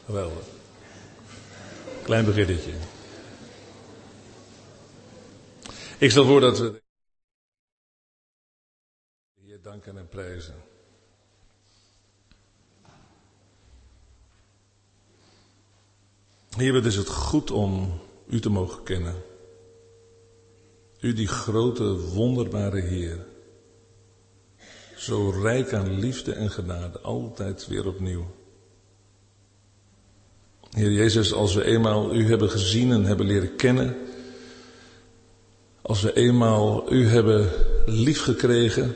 Geweldig. Klein beginnetje. Ik stel voor dat we de Heer danken en prijzen. Heer, wat is het goed om u te mogen kennen. U die grote, wonderbare Heer. Zo rijk aan liefde en genade, altijd weer opnieuw. Heer Jezus, als we eenmaal u hebben gezien en hebben leren kennen, als we eenmaal u hebben liefgekregen,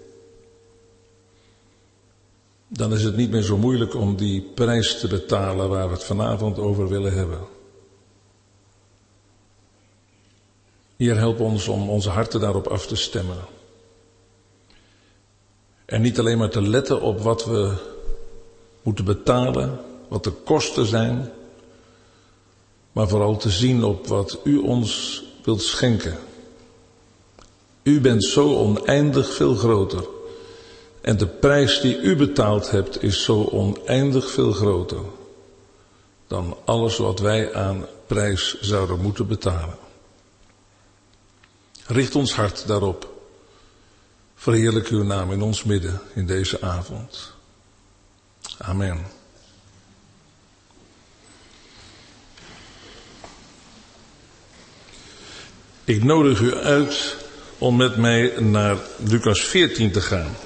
dan is het niet meer zo moeilijk om die prijs te betalen waar we het vanavond over willen hebben. Heer, help ons om onze harten daarop af te stemmen. En niet alleen maar te letten op wat we moeten betalen, wat de kosten zijn, maar vooral te zien op wat u ons wilt schenken. U bent zo oneindig veel groter. En de prijs die u betaald hebt is zo oneindig veel groter dan alles wat wij aan prijs zouden moeten betalen. Richt ons hart daarop. Verheerlijk uw naam in ons midden in deze avond. Amen. Ik nodig u uit om met mij naar Lucas 14 te gaan.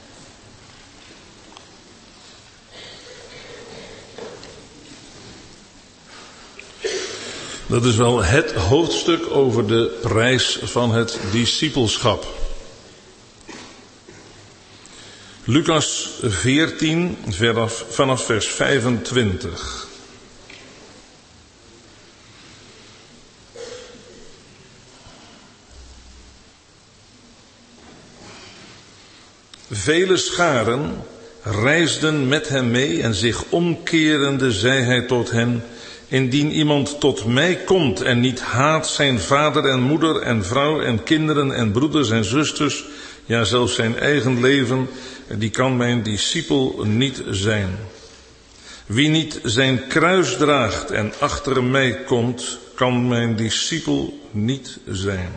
Dat is wel het hoofdstuk over de prijs van het discipelschap. Lucas 14 vanaf vers 25. Vele scharen reisden met hem mee en zich omkerende zei hij tot hen: indien iemand tot mij komt en niet haat zijn vader en moeder en vrouw en kinderen en broeders en zusters, ja zelfs zijn eigen leven, die kan mijn discipel niet zijn. Wie niet zijn kruis draagt en achter mij komt, kan mijn discipel niet zijn.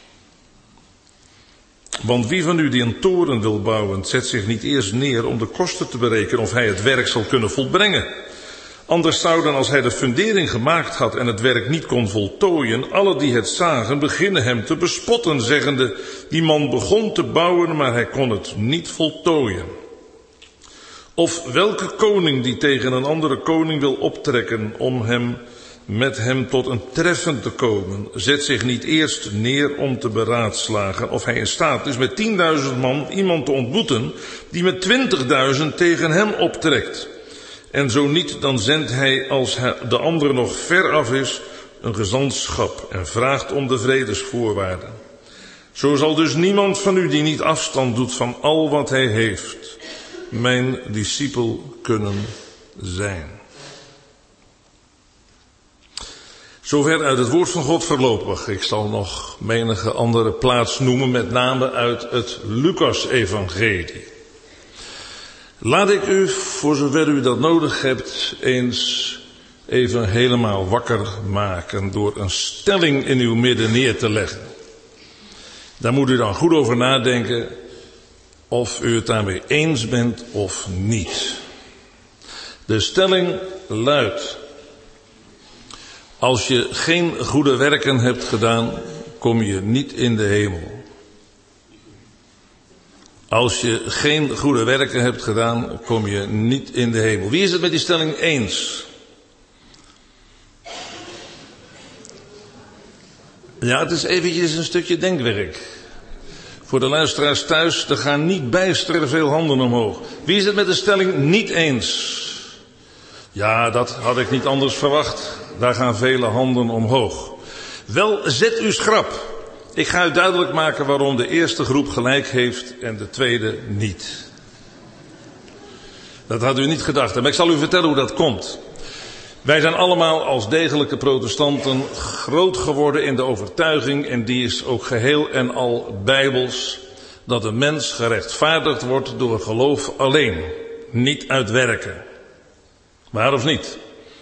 Want wie van u die een toren wil bouwen, zet zich niet eerst neer om de kosten te berekenen of hij het werk zal kunnen volbrengen. Anders zouden, als hij de fundering gemaakt had en het werk niet kon voltooien, alle die het zagen beginnen hem te bespotten, zeggende: die man begon te bouwen, maar hij kon het niet voltooien. Of welke koning die tegen een andere koning wil optrekken om met hem tot een treffen te komen, zet zich niet eerst neer om te beraadslagen of hij in staat is met 10.000 man iemand te ontmoeten die met 20.000 tegen hem optrekt. En zo niet, dan zendt hij, als de andere nog ver af is, een gezantschap en vraagt om de vredesvoorwaarden. Zo zal dus niemand van u die niet afstand doet van al wat hij heeft, mijn discipel kunnen zijn. Zover uit het woord van God voorlopig. Ik zal nog menige andere plaats noemen, met name uit het Lucas-evangelie. Laat ik u, voor zover u dat nodig hebt, eens even helemaal wakker maken door een stelling in uw midden neer te leggen. Daar moet u dan goed over nadenken of u het daarmee eens bent of niet. De stelling luidt: als je geen goede werken hebt gedaan, kom je niet in de hemel. Als je geen goede werken hebt gedaan, kom je niet in de hemel. Wie is het met die stelling eens? Ja, het is eventjes een stukje denkwerk. Voor de luisteraars thuis, er gaan niet bijster veel handen omhoog. Wie is het met de stelling niet eens? Ja, dat had ik niet anders verwacht. Daar gaan vele handen omhoog. Wel, zet u schrap. Ik ga u duidelijk maken waarom de eerste groep gelijk heeft en de tweede niet. Dat had u niet gedacht, maar ik zal u vertellen hoe dat komt. Wij zijn allemaal als degelijke protestanten groot geworden in de overtuiging, en die is ook geheel en al bijbels, dat een mens gerechtvaardigd wordt door geloof alleen, niet uit werken. Waar of niet?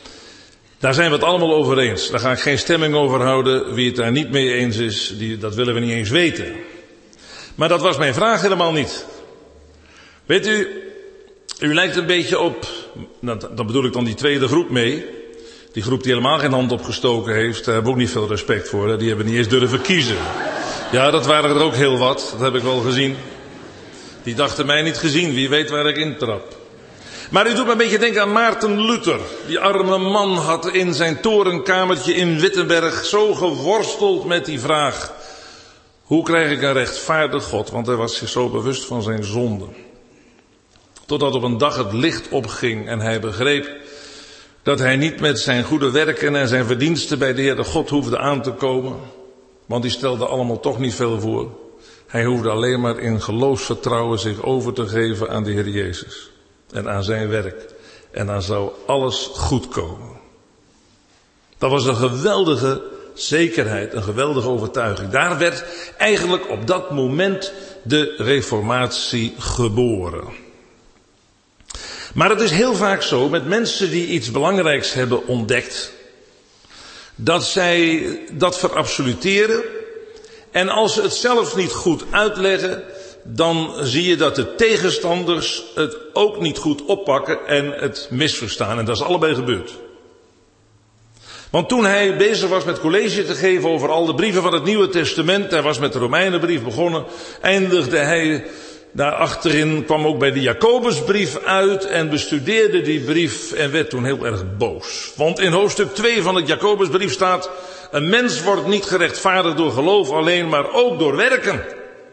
Daar zijn we het allemaal over eens. Daar ga ik geen stemming over houden. Wie het daar niet mee eens is, dat willen we niet eens weten. Maar dat was mijn vraag helemaal niet. Weet u lijkt een beetje op, dan bedoel ik dan die tweede groep mee. Die groep die helemaal geen hand opgestoken heeft, daar hebben we ook niet veel respect voor. Hè? Die hebben niet eens durven kiezen. Ja, dat waren er ook heel wat, dat heb ik wel gezien. Die dachten mij niet gezien, wie weet waar ik intrap. Maar u doet me een beetje denken aan Maarten Luther. Die arme man had in zijn torenkamertje in Wittenberg zo geworsteld met die vraag: hoe krijg ik een rechtvaardig God? Want hij was zich zo bewust van zijn zonde. Totdat op een dag het licht opging en hij begreep dat hij niet met zijn goede werken en zijn verdiensten bij de Heere God hoefde aan te komen. Want die stelde allemaal toch niet veel voor. Hij hoefde alleen maar in geloofsvertrouwen zich over te geven aan de Heer Jezus. En aan zijn werk. En dan zou alles goed komen. Dat was een geweldige zekerheid, een geweldige overtuiging. Daar werd eigenlijk op dat moment de reformatie geboren. Maar het is heel vaak zo met mensen die iets belangrijks hebben ontdekt, dat zij dat verabsoluteren. En als ze het zelf niet goed uitleggen, dan zie je dat de tegenstanders het ook niet goed oppakken en het misverstaan. En dat is allebei gebeurd. Want toen hij bezig was met college te geven over al de brieven van het Nieuwe Testament, hij was met de Romeinenbrief begonnen, eindigde hij daar achterin, kwam ook bij de Jacobusbrief uit en bestudeerde die brief en werd toen heel erg boos. Want in hoofdstuk 2 van het Jacobusbrief staat: een mens wordt niet gerechtvaardigd door geloof alleen, maar ook door werken.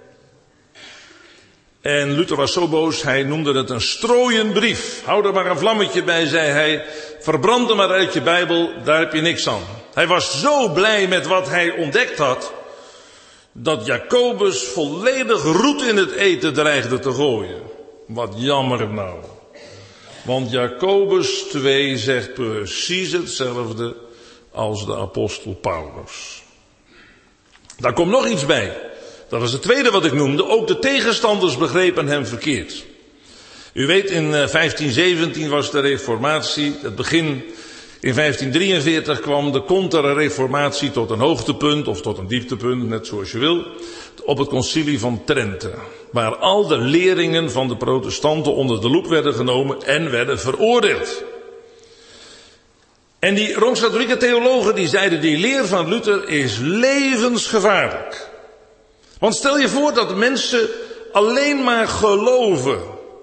En Luther was zo boos, hij noemde het een strooienbrief. Hou er maar een vlammetje bij, zei hij. Verbrand hem maar uit je Bijbel, daar heb je niks aan. Hij was zo blij met wat hij ontdekt had, dat Jacobus volledig roet in het eten dreigde te gooien. Wat jammer nou. Want Jacobus 2 zegt precies hetzelfde als de apostel Paulus. Daar komt nog iets bij. Dat was het tweede wat ik noemde. Ook de tegenstanders begrepen hem verkeerd. U weet, in 1517 was de reformatie, het begin. In 1543 kwam de Contra-reformatie tot een hoogtepunt, of tot een dieptepunt, net zoals je wil, op het concilie van Trente. Waar al de leringen van de protestanten onder de loep werden genomen en werden veroordeeld. En die Rooms-Katholieke theologen die zeiden: die leer van Luther is levensgevaarlijk. Want stel je voor dat mensen alleen maar geloven.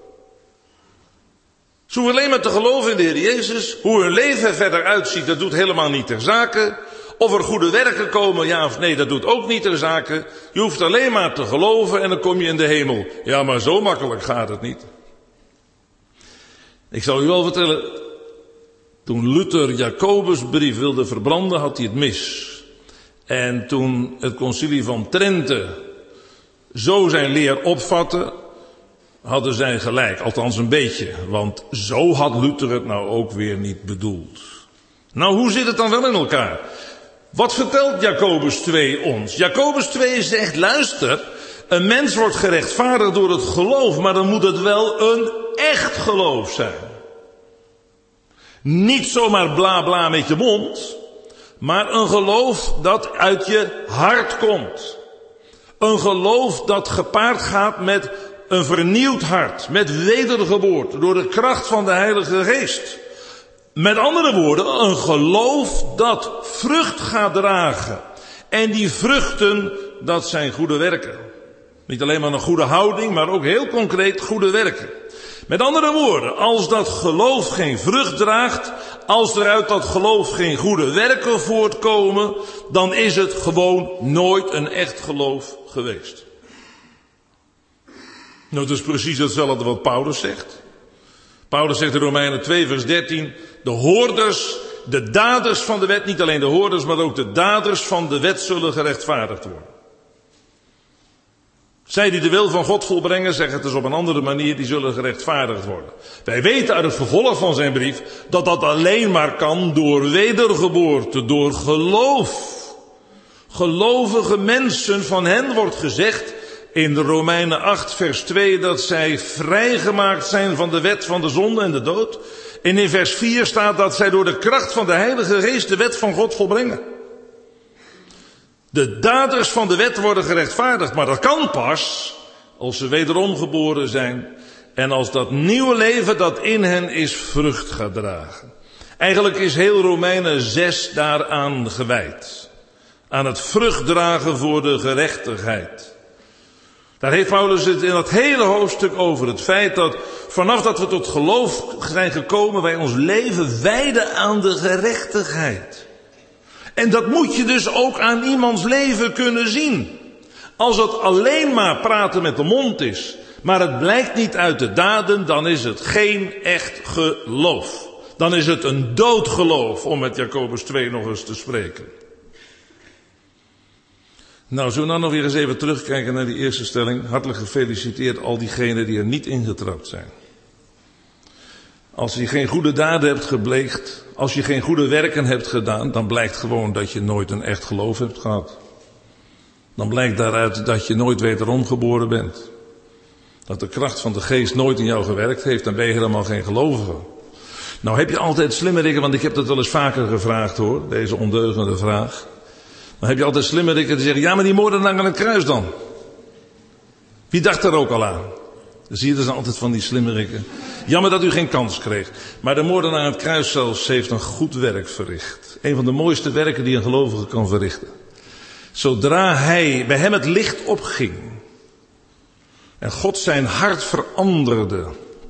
Ze hoeven alleen maar te geloven in de Heer Jezus. Hoe hun leven verder uitziet, dat doet helemaal niet ter zake. Of er goede werken komen, ja of nee, dat doet ook niet ter zake. Je hoeft alleen maar te geloven en dan kom je in de hemel. Ja, maar zo makkelijk gaat het niet. Ik zal u wel vertellen, toen Luther Jacobusbrief wilde verbranden, had hij het mis. En toen het concilie van Trente zo zijn leer opvatte, hadden zij gelijk, althans een beetje. Want zo had Luther het nou ook weer niet bedoeld. Nou, hoe zit het dan wel in elkaar? Wat vertelt Jacobus 2 ons? Jacobus 2 zegt: luister, een mens wordt gerechtvaardigd door het geloof, maar dan moet het wel een echt geloof zijn. Niet zomaar bla bla met je mond, maar een geloof dat uit je hart komt. Een geloof dat gepaard gaat met een vernieuwd hart, met wedergeboorte, door de kracht van de Heilige Geest. Met andere woorden, een geloof dat vrucht gaat dragen. En die vruchten, dat zijn goede werken. Niet alleen maar een goede houding, maar ook heel concreet goede werken. Met andere woorden, als dat geloof geen vrucht draagt, als er uit dat geloof geen goede werken voortkomen, dan is het gewoon nooit een echt geloof geweest. Nou, dat is precies hetzelfde wat Paulus zegt. Paulus zegt in Romeinen 2 vers 13, de hoorders, de daders van de wet, niet alleen de hoorders, maar ook de daders van de wet zullen gerechtvaardigd worden. Zij die de wil van God volbrengen, zeggen het dus op een andere manier, die zullen gerechtvaardigd worden. Wij weten uit het vervolg van zijn brief dat dat alleen maar kan door wedergeboorte, door geloof. Gelovige mensen, van hen wordt gezegd in Romeinen 8 vers 2 dat zij vrijgemaakt zijn van de wet van de zonde en de dood. En in vers 4 staat dat zij door de kracht van de Heilige Geest de wet van God volbrengen. De daders van de wet worden gerechtvaardigd, maar dat kan pas als ze wederom geboren zijn en als dat nieuwe leven dat in hen is vrucht gaat dragen. Eigenlijk is heel Romeinen 6 daaraan gewijd. Aan het vrucht dragen voor de gerechtigheid. Daar heeft Paulus het in dat hele hoofdstuk over. Het feit dat vanaf dat we tot geloof zijn gekomen, wij ons leven wijden aan de gerechtigheid. En dat moet je dus ook aan iemands leven kunnen zien. Als het alleen maar praten met de mond is, maar het blijkt niet uit de daden, dan is het geen echt geloof. Dan is het een doodgeloof, om met Jacobus 2 nog eens te spreken. Nou, zullen we dan nog weer eens even terugkijken naar die eerste stelling. Hartelijk gefeliciteerd al diegenen die er niet ingetrapt zijn. Als je geen goede daden hebt gepleegd, als je geen goede werken hebt gedaan, dan blijkt gewoon dat je nooit een echt geloof hebt gehad. Dan blijkt daaruit dat je nooit wederom geboren bent. Dat de kracht van de geest nooit in jou gewerkt heeft, dan ben je helemaal geen gelovige. Nou heb je altijd slimmerikken, want ik heb dat wel eens vaker gevraagd hoor, deze ondeugende vraag. Dan heb je altijd slimmerikken die zeggen, ja maar die moordenaar aan het kruis dan. Wie dacht er ook al aan? Dan zie je dus altijd van die slimmerikken. Jammer dat u geen kans kreeg. Maar de moordenaar aan het kruis zelfs heeft een goed werk verricht. Een van de mooiste werken die een gelovige kan verrichten. Zodra bij hem het licht opging. En God zijn hart veranderde.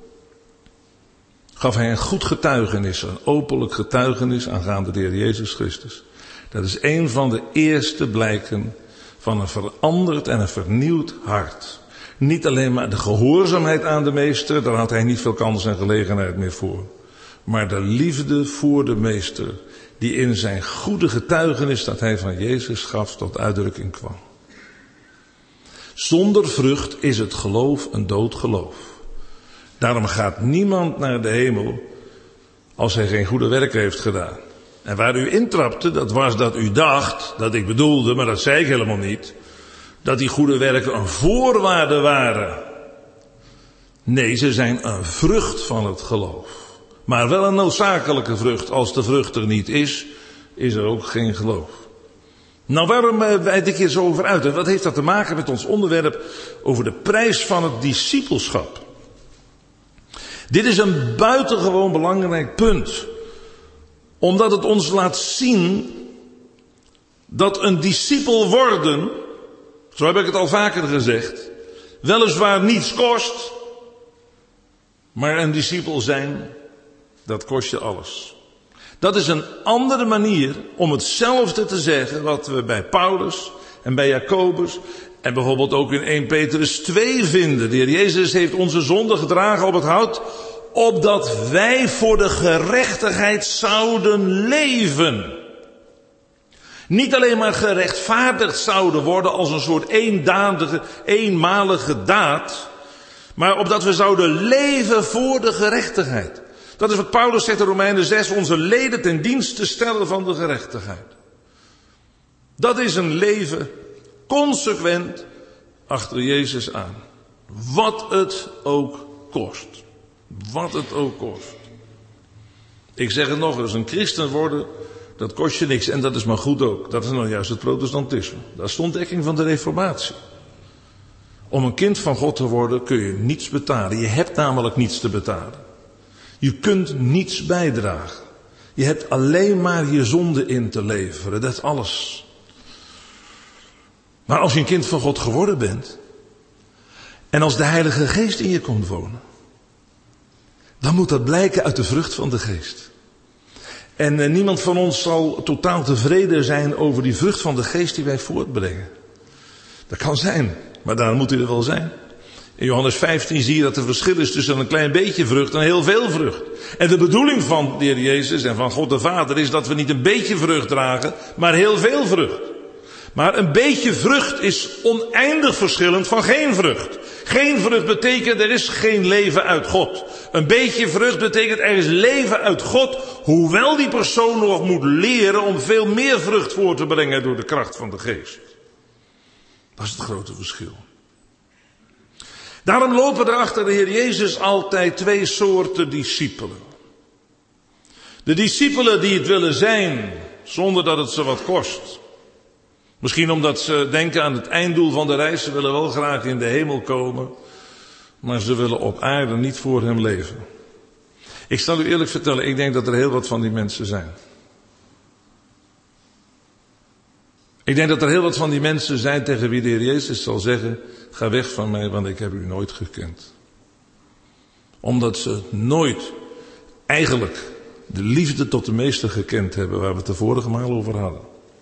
Gaf hij een goed getuigenis, een openlijk getuigenis aangaande de Heer Jezus Christus. Dat is een van de eerste blijken van een veranderd en een vernieuwd hart. Niet alleen maar de gehoorzaamheid aan de meester, daar had hij niet veel kans en gelegenheid meer voor. Maar de liefde voor de meester, die in zijn goede getuigenis dat hij van Jezus gaf tot uitdrukking kwam. Zonder vrucht is het geloof een dood geloof. Daarom gaat niemand naar de hemel als hij geen goede werk heeft gedaan. En waar u intrapte, dat was dat u dacht, dat ik bedoelde, maar dat zei ik helemaal niet, dat die goede werken een voorwaarde waren. Nee, ze zijn een vrucht van het geloof. Maar wel een noodzakelijke vrucht. Als de vrucht er niet is, is er ook geen geloof. Nou, waarom wijd ik hier zo over uit? En wat heeft dat te maken met ons onderwerp over de prijs van het discipelschap? Dit is een buitengewoon belangrijk punt. Omdat het ons laat zien dat een discipel worden, zo heb ik het al vaker gezegd, weliswaar niets kost, maar een discipel zijn, dat kost je alles. Dat is een andere manier om hetzelfde te zeggen wat we bij Paulus en bij Jacobus en bijvoorbeeld ook in 1 Petrus 2 vinden. De Heer Jezus heeft onze zonde gedragen op het hout, opdat wij voor de gerechtigheid zouden leven. Niet alleen maar gerechtvaardigd zouden worden als een soort eenmalige daad, maar opdat we zouden leven voor de gerechtigheid. Dat is wat Paulus zegt in Romeinen 6, onze leden ten dienste stellen van de gerechtigheid. Dat is een leven consequent achter Jezus aan. Wat het ook kost. Wat het ook kost. Ik zeg het nog eens, een christen worden, dat kost je niks. En dat is maar goed ook. Dat is nou juist het protestantisme. Dat is de ontdekking van de reformatie. Om een kind van God te worden kun je niets betalen. Je hebt namelijk niets te betalen. Je kunt niets bijdragen. Je hebt alleen maar je zonde in te leveren. Dat is alles. Maar als je een kind van God geworden bent, en als de Heilige Geest in je komt wonen, dan moet dat blijken uit de vrucht van de Geest. En niemand van ons zal totaal tevreden zijn over die vrucht van de Geest die wij voortbrengen. Dat kan zijn, maar daar moet hij er wel zijn. In Johannes 15 zie je dat er verschil is tussen een klein beetje vrucht en heel veel vrucht. En de bedoeling van de Heer Jezus en van God de Vader is dat we niet een beetje vrucht dragen, maar heel veel vrucht. Maar een beetje vrucht is oneindig verschillend van geen vrucht. Geen vrucht betekent er is geen leven uit God. Een beetje vrucht betekent er is leven uit God, hoewel die persoon nog moet leren om veel meer vrucht voor te brengen door de kracht van de Geest. Dat is het grote verschil. Daarom lopen er achter de Heer Jezus altijd twee soorten discipelen. De discipelen die het willen zijn, zonder dat het ze wat kost. Misschien omdat ze denken aan het einddoel van de reis. Ze willen wel graag in de hemel komen, maar ze willen op aarde niet voor hem leven. Ik zal u eerlijk vertellen, ik denk dat er heel wat van die mensen zijn. Ik denk dat er heel wat van die mensen zijn tegen wie de Heer Jezus zal zeggen: ga weg van mij, want ik heb u nooit gekend. Omdat ze nooit eigenlijk de liefde tot de meester gekend hebben, waar we het de vorige maal over hadden.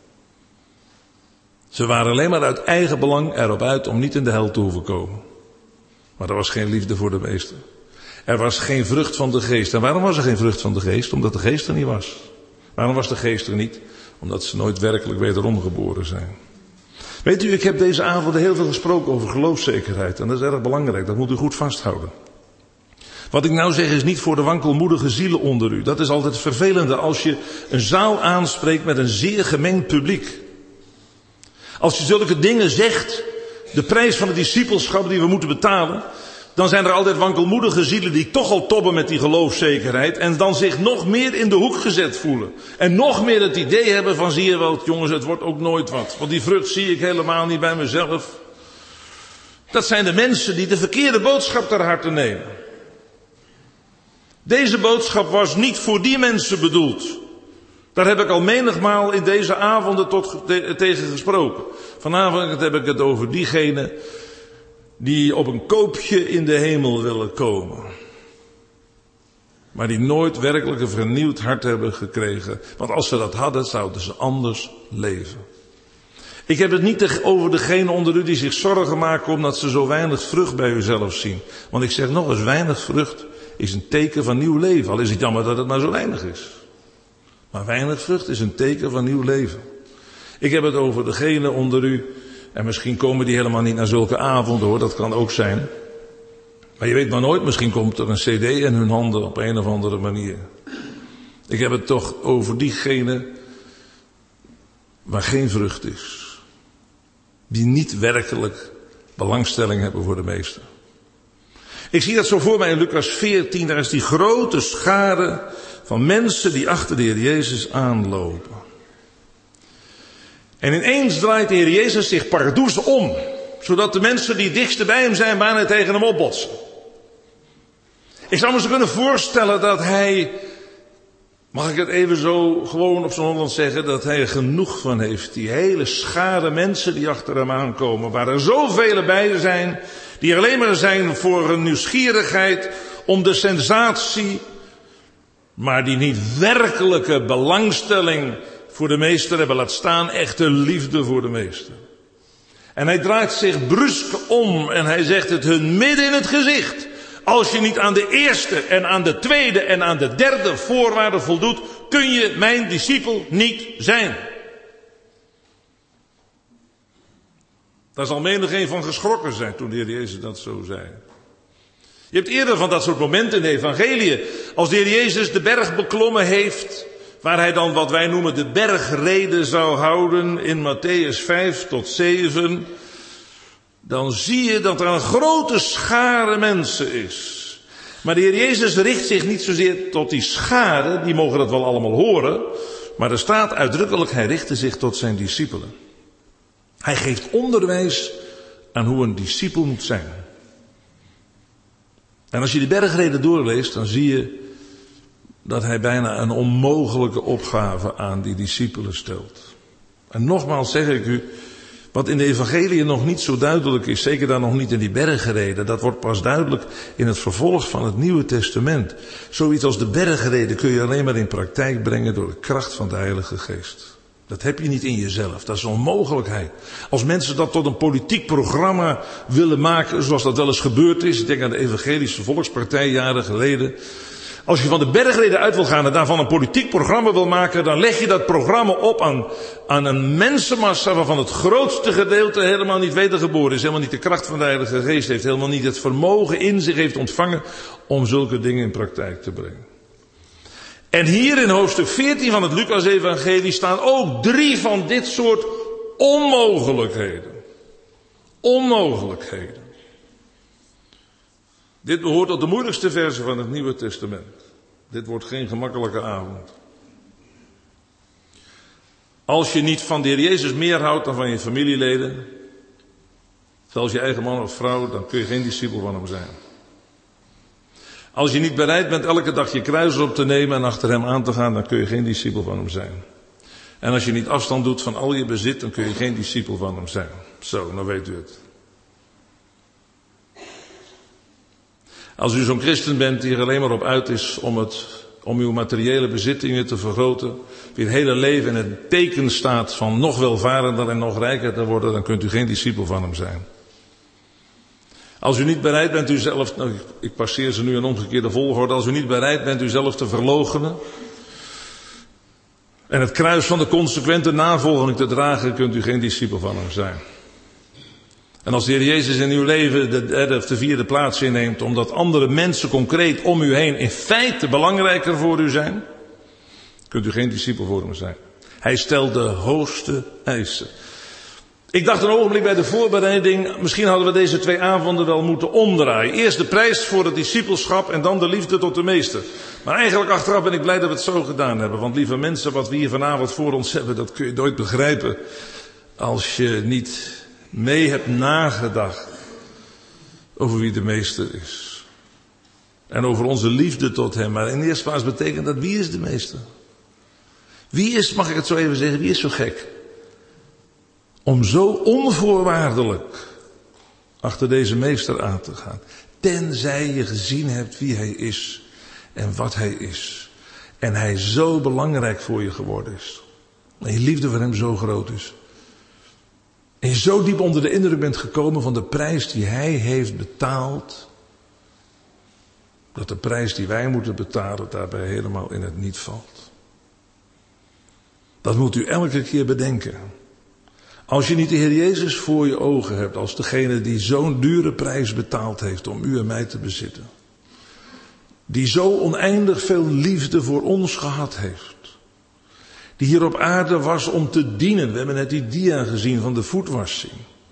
Ze waren alleen maar uit eigen belang erop uit om niet in de hel te hoeven komen. Maar er was geen liefde voor de meester. Er was geen vrucht van de geest. En waarom was er geen vrucht van de geest? Omdat de geest er niet was. Waarom was de geest er niet? Omdat ze nooit werkelijk wederom geboren zijn. Weet u, ik heb deze avond heel veel gesproken over geloofszekerheid. En dat is erg belangrijk, dat moet u goed vasthouden. Wat ik nou zeg is niet voor de wankelmoedige zielen onder u. Dat is altijd vervelende als je een zaal aanspreekt met een zeer gemengd publiek. Als je zulke dingen zegt, de prijs van het discipelschap die we moeten betalen, dan zijn er altijd wankelmoedige zielen die toch al tobben met die geloofszekerheid en dan zich nog meer in de hoek gezet voelen. En nog meer het idee hebben van: zie je wel, jongens, het wordt ook nooit wat. Want die vrucht zie ik helemaal niet bij mezelf. Dat zijn de mensen die de verkeerde boodschap ter harte nemen. Deze boodschap was niet voor die mensen bedoeld. Daar heb ik al menigmaal in deze avonden tegen gesproken. Vanavond heb ik het over diegenen die op een koopje in de hemel willen komen. Maar die nooit werkelijk een vernieuwd hart hebben gekregen. Want als ze dat hadden, zouden ze anders leven. Ik heb het niet over degenen onder u die zich zorgen maken omdat ze zo weinig vrucht bij uzelf zien. Want ik zeg nog eens, weinig vrucht is een teken van nieuw leven. Al is het jammer dat het maar zo weinig is. Maar weinig vrucht is een teken van nieuw leven. Ik heb het over degenen onder u. En misschien komen die helemaal niet naar zulke avonden, hoor. Dat kan ook zijn. Maar je weet maar nooit, misschien komt er een cd in hun handen op een of andere manier. Ik heb het toch over diegenen waar geen vrucht is. Die niet werkelijk belangstelling hebben voor de meester. Ik zie dat zo voor mij in Lucas 14. Daar is die grote schare van mensen die achter de Heer Jezus aanlopen. En ineens draait de Heer Jezus zich pardoes om. Zodat de mensen die dichtst bij hem zijn bijna tegen hem opbotsen. Ik zou me zo kunnen voorstellen dat hij, mag ik het even zo gewoon op zijn Holland zeggen, dat hij er genoeg van heeft. Die hele schare mensen die achter hem aankomen. Waar er zoveel bij zijn. Die er alleen maar zijn voor een nieuwsgierigheid om de sensatie. Maar die niet werkelijke belangstelling voor de meester hebben, laat staan echte liefde voor de meester. En hij draait zich brusk om en hij zegt het hun midden in het gezicht. Als je niet aan de eerste en aan de tweede en aan de derde voorwaarde voldoet, kun je mijn discipel niet zijn. Daar zal menigeen van geschrokken zijn toen de Heer Jezus dat zo zei. Je hebt eerder van dat soort momenten in de evangelie. Als de Heer Jezus de berg beklommen heeft, waar hij dan wat wij noemen de bergrede zou houden in Mattheüs 5 tot 7. Dan zie je dat er een grote schare mensen is. Maar de Heer Jezus richt zich niet zozeer tot die schare, die mogen dat wel allemaal horen. Maar er staat uitdrukkelijk, hij richtte zich tot zijn discipelen. Hij geeft onderwijs aan hoe een discipel moet zijn. En als je die bergrede doorleest, dan zie je dat hij bijna een onmogelijke opgave aan die discipelen stelt. En nogmaals zeg ik u, wat in de evangelie nog niet zo duidelijk is, zeker dan nog niet in die bergrede, dat wordt pas duidelijk in het vervolg van het Nieuwe Testament. Zoiets als de bergrede kun je alleen maar in praktijk brengen door de kracht van de Heilige Geest. Dat heb je niet in jezelf, dat is een onmogelijkheid. Als mensen dat tot een politiek programma willen maken, zoals dat wel eens gebeurd is, ik denk aan de Evangelische Volkspartij jaren geleden. Als je van de bergrede uit wil gaan en daarvan een politiek programma wil maken, dan leg je dat programma op aan een mensenmassa waarvan het grootste gedeelte helemaal niet wedergeboren is, helemaal niet de kracht van de Heilige Geest heeft, helemaal niet het vermogen in zich heeft ontvangen om zulke dingen in praktijk te brengen. En hier in hoofdstuk 14 van het Lucas-evangelie staan ook 3 van dit soort onmogelijkheden. Onmogelijkheden. Dit behoort tot de moeilijkste versen van het Nieuwe Testament. Dit wordt geen gemakkelijke avond. Als je niet van de Heer Jezus meer houdt dan van je familieleden, zelfs je eigen man of vrouw, dan kun je geen discipel van hem zijn. Als je niet bereid bent elke dag je kruis op te nemen en achter hem aan te gaan, dan kun je geen discipel van hem zijn. En als je niet afstand doet van al je bezit, dan kun je geen discipel van hem zijn. Zo, nou weet u het. Als u zo'n christen bent die er alleen maar op uit is om uw materiële bezittingen te vergroten, wie het hele leven in het teken staat van nog welvarender en nog rijker te worden, dan kunt u geen discipel van hem zijn. Als u niet bereid bent uzelf, ik passeer ze nu in omgekeerde volgorde, als u niet bereid bent uzelf te verloochenen en het kruis van de consequente navolging te dragen, kunt u geen discipel van hem zijn. En als de Heer Jezus in uw leven de derde of de vierde plaats inneemt, omdat andere mensen concreet om u heen in feite belangrijker voor u zijn, kunt u geen discipel voor hem zijn. Hij stelt de hoogste eisen. Ik dacht een ogenblik bij de voorbereiding, misschien hadden we deze 2 avonden wel moeten omdraaien. Eerst de prijs voor het discipelschap en dan de liefde tot de meester. Maar eigenlijk achteraf ben ik blij dat we het zo gedaan hebben. Want lieve mensen, wat we hier vanavond voor ons hebben, dat kun je nooit begrijpen als je niet mee hebt nagedacht over wie de meester is. En over onze liefde tot hem. Maar in de eerste plaats betekent dat, wie is de meester? Wie is, mag ik het zo even zeggen, wie is zo gek om zo onvoorwaardelijk achter deze meester aan te gaan? Tenzij je gezien hebt wie hij is en wat hij is. En hij zo belangrijk voor je geworden is. En je liefde voor hem zo groot is. En je zo diep onder de indruk bent gekomen van de prijs die hij heeft betaald, dat de prijs die wij moeten betalen daarbij helemaal in het niet valt. Dat moet u elke keer bedenken. Als je niet de Heer Jezus voor je ogen hebt als degene die zo'n dure prijs betaald heeft om u en mij te bezitten. Die zo oneindig veel liefde voor ons gehad heeft. Die hier op aarde was om te dienen. We hebben net die dia gezien van de voetwassing.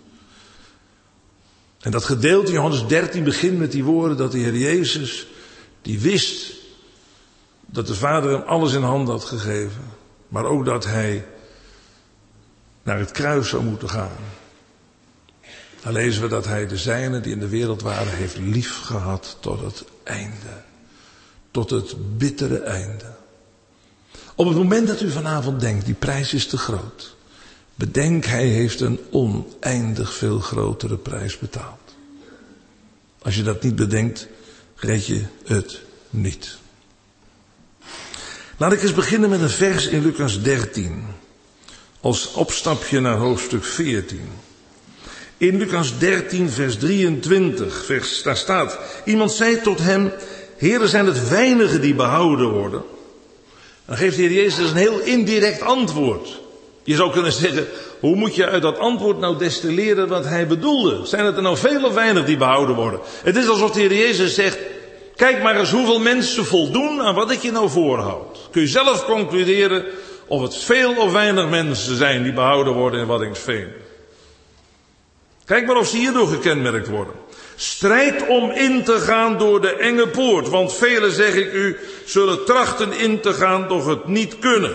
En dat gedeelte, Johannes 13, begint met die woorden dat de Heer Jezus, die wist dat de Vader hem alles in handen had gegeven. Maar ook dat hij naar het kruis zou moeten gaan. Dan lezen we dat hij de zijnen die in de wereld waren heeft lief gehad tot het einde. Tot het bittere einde. Op het moment dat u vanavond denkt, die prijs is te groot. Bedenk, hij heeft een oneindig veel grotere prijs betaald. Als je dat niet bedenkt, red je het niet. Laat ik eens beginnen met een vers in Lucas 13. Als opstapje naar hoofdstuk 14. In Lucas 13 vers 23, daar staat, iemand zei tot hem, Heer, zijn het weinigen die behouden worden? Dan geeft de Heer Jezus een heel indirect antwoord. Je zou kunnen zeggen, hoe moet je uit dat antwoord nou destilleren wat hij bedoelde? Zijn het er nou veel of weinig die behouden worden? Het is alsof de Heer Jezus zegt, kijk maar eens hoeveel mensen voldoen aan wat ik je nou voorhoud. Kun je zelf concluderen of het veel of weinig mensen zijn die behouden worden in Waddinxveen. Kijk maar of ze hierdoor gekenmerkt worden. Strijd om in te gaan door de enge poort, want velen, zeg ik u, zullen trachten in te gaan, doch het niet kunnen.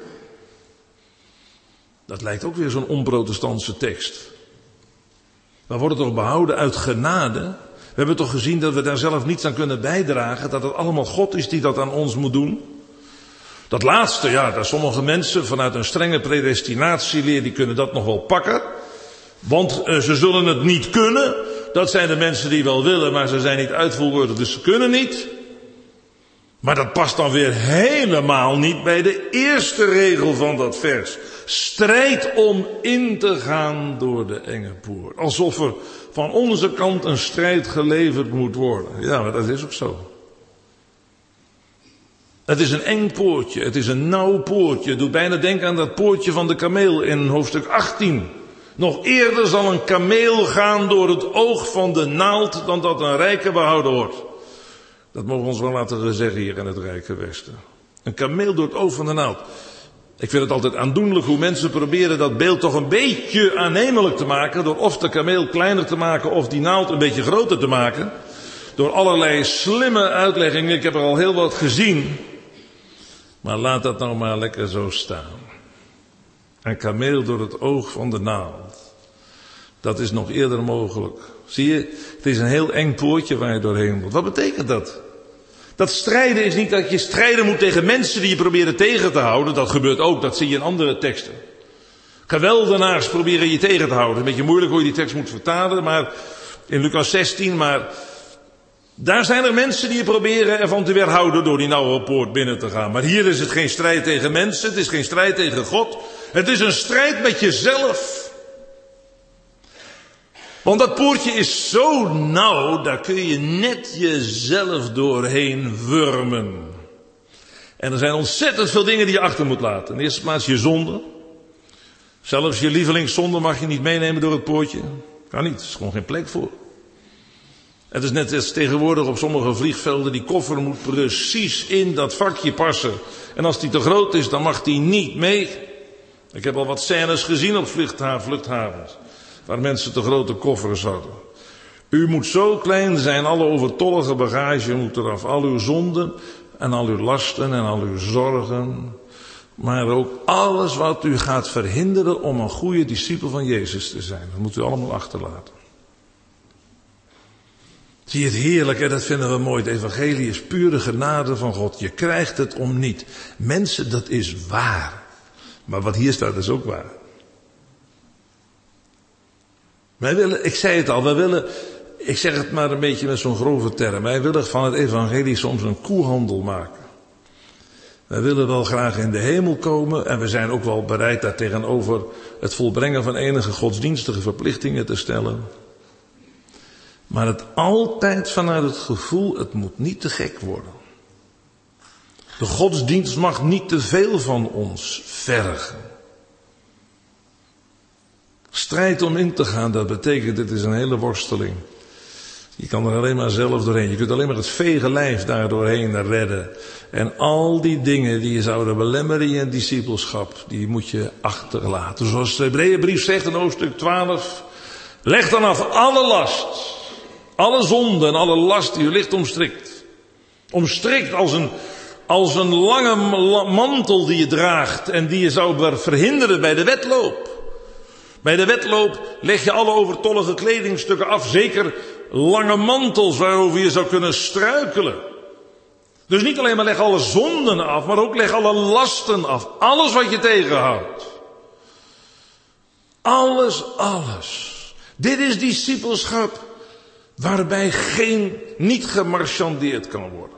Dat lijkt ook weer zo'n onprotestantse tekst. We worden toch behouden uit genade? We hebben toch gezien dat we daar zelf niets aan kunnen bijdragen, dat het allemaal God is die dat aan ons moet doen? Dat laatste, ja, dat sommige mensen vanuit een strenge predestinatieleer, die kunnen dat nog wel pakken. Want ze zullen het niet kunnen. Dat zijn de mensen die wel willen, maar ze zijn niet uitvoerbaar, dus ze kunnen niet. Maar dat past dan weer helemaal niet bij de eerste regel van dat vers. Strijd om in te gaan door de enge poort. Alsof er van onze kant een strijd geleverd moet worden. Ja, maar dat is ook zo. Het is een eng poortje, het is een nauw poortje. Het doet bijna denken aan dat poortje van de kameel in hoofdstuk 18. Nog eerder zal een kameel gaan door het oog van de naald dan dat een rijke behouden wordt. Dat mogen we ons wel laten zeggen hier in het Rijke Westen. Een kameel door het oog van de naald. Ik vind het altijd aandoenlijk hoe mensen proberen dat beeld toch een beetje aannemelijk te maken. Door of de kameel kleiner te maken of die naald een beetje groter te maken. door allerlei slimme uitleggingen. Ik heb er al heel wat gezien. Maar laat dat nou maar lekker zo staan. Een kameel door het oog van de naald. Dat is nog eerder mogelijk. Zie je, het is een heel eng poortje waar je doorheen moet. Wat betekent dat? Dat strijden is niet dat je strijden moet tegen mensen die je proberen tegen te houden. Dat gebeurt ook, dat zie je in andere teksten. Geweldenaars proberen je tegen te houden. Een beetje moeilijk hoe je die tekst moet vertalen, maar in Lucas 16, maar daar zijn er mensen die je proberen ervan te weerhouden door die nauwe poort binnen te gaan. Maar hier is het geen strijd tegen mensen, het is geen strijd tegen God. Het is een strijd met jezelf. Want dat poortje is zo nauw, daar kun je net jezelf doorheen wurmen. En er zijn ontzettend veel dingen die je achter moet laten. In de eerste plaats je zonde. Zelfs je lievelingszonde mag je niet meenemen door het poortje. Kan niet, er is gewoon geen plek voor. Het is net als tegenwoordig op sommige vliegvelden, die koffer moet precies in dat vakje passen. En als die te groot is, dan mag die niet mee. Ik heb al wat scènes gezien op vluchthavens, waar mensen te grote koffers hadden. U moet zo klein zijn, alle overtollige bagage moet eraf. Al uw zonden en al uw lasten en al uw zorgen. Maar ook alles wat u gaat verhinderen om een goede discipel van Jezus te zijn. Dat moet u allemaal achterlaten. Zie je het heerlijk, hè? Dat vinden we mooi. Het evangelie is pure genade van God. Je krijgt het om niet. Mensen, dat is waar. Maar wat hier staat is ook waar. Wij willen, ik zei het al, wij willen, ik zeg het maar een beetje met zo'n grove term. Wij willen van het evangelie soms een koehandel maken. Wij willen wel graag in de hemel komen en we zijn ook wel bereid daar tegenover het volbrengen van enige godsdienstige verplichtingen te stellen. Maar het altijd vanuit het gevoel, het moet niet te gek worden. De godsdienst mag niet te veel van ons vergen. Strijd om in te gaan, dat betekent, dit is een hele worsteling. Je kan er alleen maar zelf doorheen. Je kunt alleen maar het vege lijf daar doorheen redden. En al die dingen die je zouden belemmeren in je discipelschap, die moet je achterlaten. Zoals de Hebreeënbrief zegt in hoofdstuk 12. Leg dan af alle last, alle zonde en alle last die u licht omstrikt. Omstrikt als een lange mantel die je draagt en die je zou verhinderen bij de wedloop. Bij de wedloop leg je alle overtollige kledingstukken af, zeker lange mantels waarover je zou kunnen struikelen. Dus niet alleen maar leg alle zonden af, maar ook leg alle lasten af. Alles wat je tegenhoudt. Alles. Dit is discipelschap waarbij niet gemarchandeerd kan worden.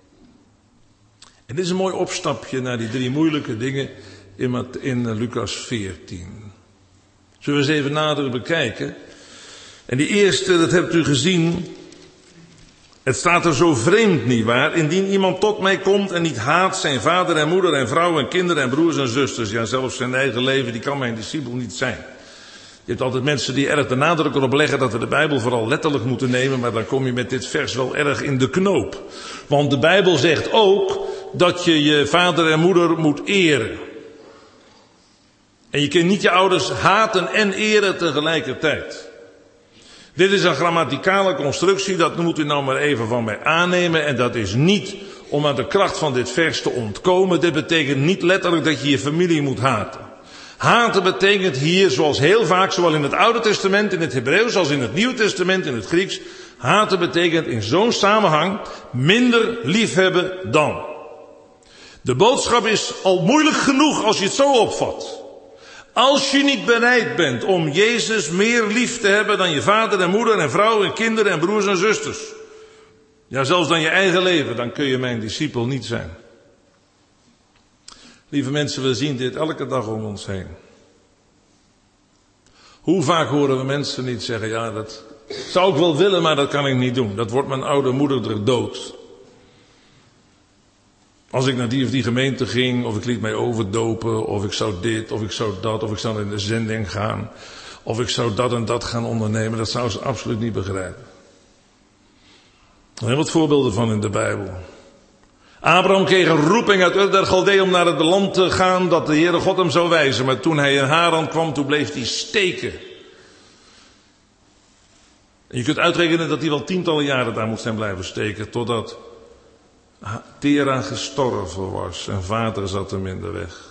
En dit is een mooi opstapje naar die 3 moeilijke dingen in Lucas 14. Zullen we eens even nader bekijken? En die eerste, dat hebt u gezien. Het staat er zo vreemd, nietwaar? Indien iemand tot mij komt en niet haat zijn vader en moeder en vrouw en kinderen en broers en zusters. Ja, zelfs zijn eigen leven, die kan mijn discipel niet zijn. Je hebt altijd mensen die erg de nadruk erop leggen dat we de Bijbel vooral letterlijk moeten nemen. Maar dan kom je met dit vers wel erg in de knoop. Want de Bijbel zegt ook dat je je vader en moeder moet eren. En je kunt niet je ouders haten en eren tegelijkertijd. Dit is een grammaticale constructie, dat moet u nou maar even van mij aannemen. En dat is niet om aan de kracht van dit vers te ontkomen. Dit betekent niet letterlijk dat je je familie moet haten. Haten betekent hier, zoals heel vaak, zowel in het Oude Testament, in het Hebreeuws, als in het Nieuwe Testament, in het Grieks. Haten betekent in zo'n samenhang minder liefhebben dan. De boodschap is al moeilijk genoeg als je het zo opvat. Als je niet bereid bent om Jezus meer lief te hebben dan je vader en moeder en vrouw en kinderen en broers en zusters. Ja, zelfs dan je eigen leven, dan kun je mijn discipel niet zijn. Lieve mensen, we zien dit elke dag om ons heen. Hoe vaak horen we mensen niet zeggen, ja, dat zou ik wel willen, maar dat kan ik niet doen. Dat wordt mijn oude moeder er dood. Als ik naar die of die gemeente ging, of ik liet mij overdopen, of ik zou dit, of ik zou dat, of ik zou in de zending gaan, of ik zou dat en dat gaan ondernemen, dat zou ze absoluut niet begrijpen. Er zijn wat voorbeelden van in de Bijbel. Abraham kreeg een roeping uit Ur der Chaldee om naar het land te gaan dat de Heere God hem zou wijzen. Maar toen hij in Haran kwam, toen bleef hij steken. En je kunt uitrekenen dat hij wel tientallen jaren daar moet zijn blijven steken, totdat Tera gestorven was en vader zat hem in de weg.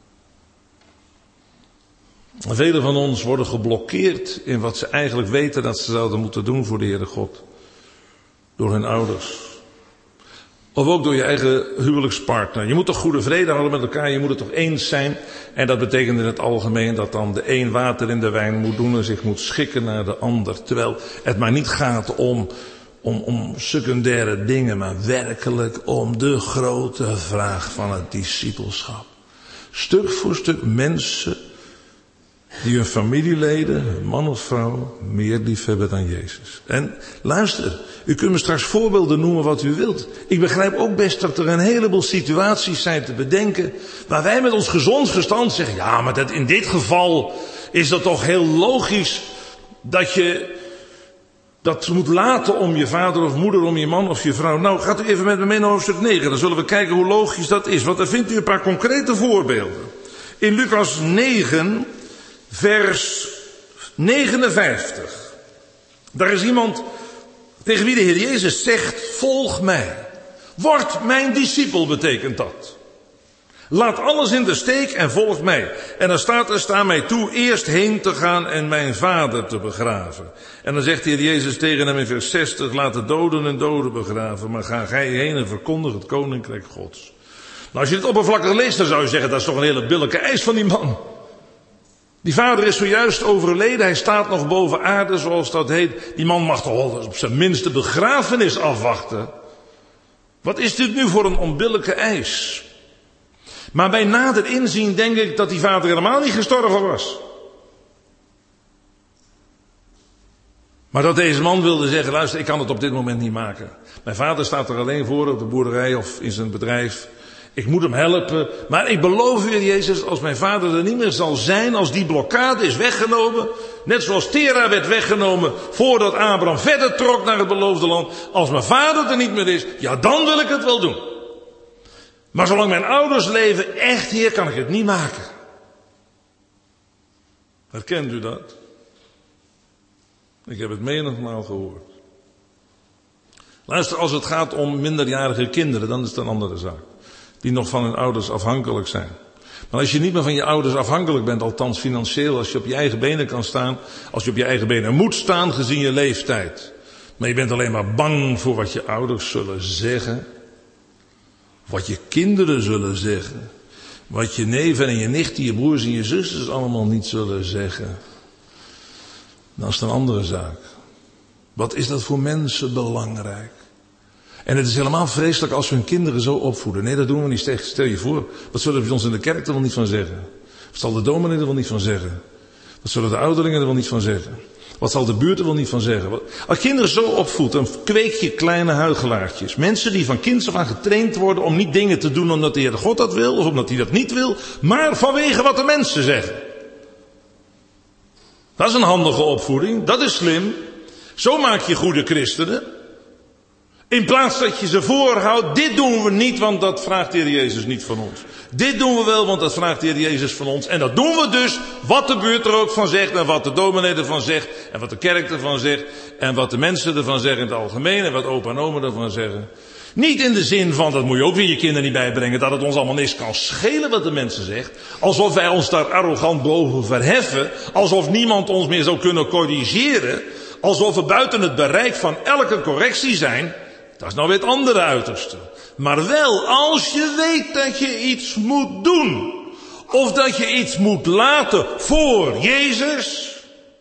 Velen van ons worden geblokkeerd in wat ze eigenlijk weten dat ze zouden moeten doen voor de Heere God. Door hun ouders. Of ook door je eigen huwelijkspartner. Je moet toch goede vrede houden met elkaar, je moet het toch eens zijn. En dat betekent in het algemeen dat dan de een water in de wijn moet doen en zich moet schikken naar de ander. Terwijl het maar niet gaat om secundaire dingen, maar werkelijk om de grote vraag van het discipelschap. Stuk voor stuk mensen die hun familieleden, hun man of vrouw, meer lief hebben dan Jezus. En luister, u kunt me straks voorbeelden noemen wat u wilt. Ik begrijp ook best dat er een heleboel situaties zijn te bedenken waar wij met ons gezond verstand zeggen, ja, maar in dit geval is dat toch heel logisch dat je dat moet laten om je vader of moeder, om je man of je vrouw. Nou, gaat u even met me mee naar hoofdstuk 9. Dan zullen we kijken hoe logisch dat is. Want daar vindt u een paar concrete voorbeelden. In Lucas 9, vers 59. Daar is iemand tegen wie de Heer Jezus zegt, volg mij. Word mijn discipel, betekent dat. Laat alles in de steek en volg mij. En dan staat er, sta mij toe eerst heen te gaan en mijn vader te begraven. En dan zegt de Heer Jezus tegen hem in vers 60, laat de doden hun doden begraven, maar ga gij heen en verkondig het koninkrijk Gods. Nou, als je dit oppervlakkig leest, dan zou je zeggen, dat is toch een hele billijke eis van die man. Die vader is zojuist overleden, hij staat nog boven aarde, zoals dat heet. Die man mag toch op zijn minst de begrafenis afwachten. Wat is dit nu voor een onbillijke eis? Maar bij nader inzien denk ik dat die vader helemaal niet gestorven was. Maar dat deze man wilde zeggen, luister, ik kan het op dit moment niet maken. Mijn vader staat er alleen voor op de boerderij of in zijn bedrijf. Ik moet hem helpen. Maar ik beloof u, Heer Jezus, als mijn vader er niet meer zal zijn, als die blokkade is weggenomen, net zoals Tera werd weggenomen voordat Abraham verder trok naar het beloofde land. Als mijn vader er niet meer is, ja, dan wil ik het wel doen. Maar zolang mijn ouders leven, echt Heer, kan ik het niet maken. Herkent u dat? Ik heb het menigmaal gehoord. Luister, als het gaat om minderjarige kinderen, dan is het een andere zaak. Die nog van hun ouders afhankelijk zijn. Maar als je niet meer van je ouders afhankelijk bent, althans financieel, als je op je eigen benen kan staan, als je op je eigen benen moet staan gezien je leeftijd. Maar je bent alleen maar bang voor wat je ouders zullen zeggen. Wat je kinderen zullen zeggen. Wat je neven en je nichten, je broers en je zusters allemaal niet zullen zeggen. Dan is het een andere zaak. Wat is dat voor mensen belangrijk? En het is helemaal vreselijk als we hun kinderen zo opvoeden. Nee, dat doen we niet. Stel je voor, wat zullen we ons in de kerk er wel niet van zeggen? Wat zal de dominee er wel niet van zeggen? Wat zullen de ouderlingen er wel niet van zeggen? Wat zal de buurt er wel niet van zeggen? Als kinderen zo opvoedt, dan kweek je kleine huichelaartjes. Mensen die van kinds af aan getraind worden om niet dingen te doen omdat de Heer God dat wil, of omdat hij dat niet wil, maar vanwege wat de mensen zeggen. Dat is een handige opvoeding, dat is slim. Zo maak je goede christenen. In plaats dat je ze voorhoudt, dit doen we niet, want dat vraagt de Heer Jezus niet van ons. Dit doen we wel, want dat vraagt de Heer Jezus van ons. En dat doen we dus, wat de buurt er ook van zegt, en wat de dominee ervan zegt, en wat de kerk ervan zegt, en wat de mensen ervan zeggen in het algemeen, en wat opa en oma ervan zeggen. Niet in de zin van, dat moet je ook weer je kinderen niet bijbrengen, dat het ons allemaal niks kan schelen wat de mensen zegt. Alsof wij ons daar arrogant boven verheffen, alsof niemand ons meer zou kunnen corrigeren, alsof we buiten het bereik van elke correctie zijn. Dat is nou weer het andere uiterste. Maar wel, als je weet dat je iets moet doen. Of dat je iets moet laten voor Jezus.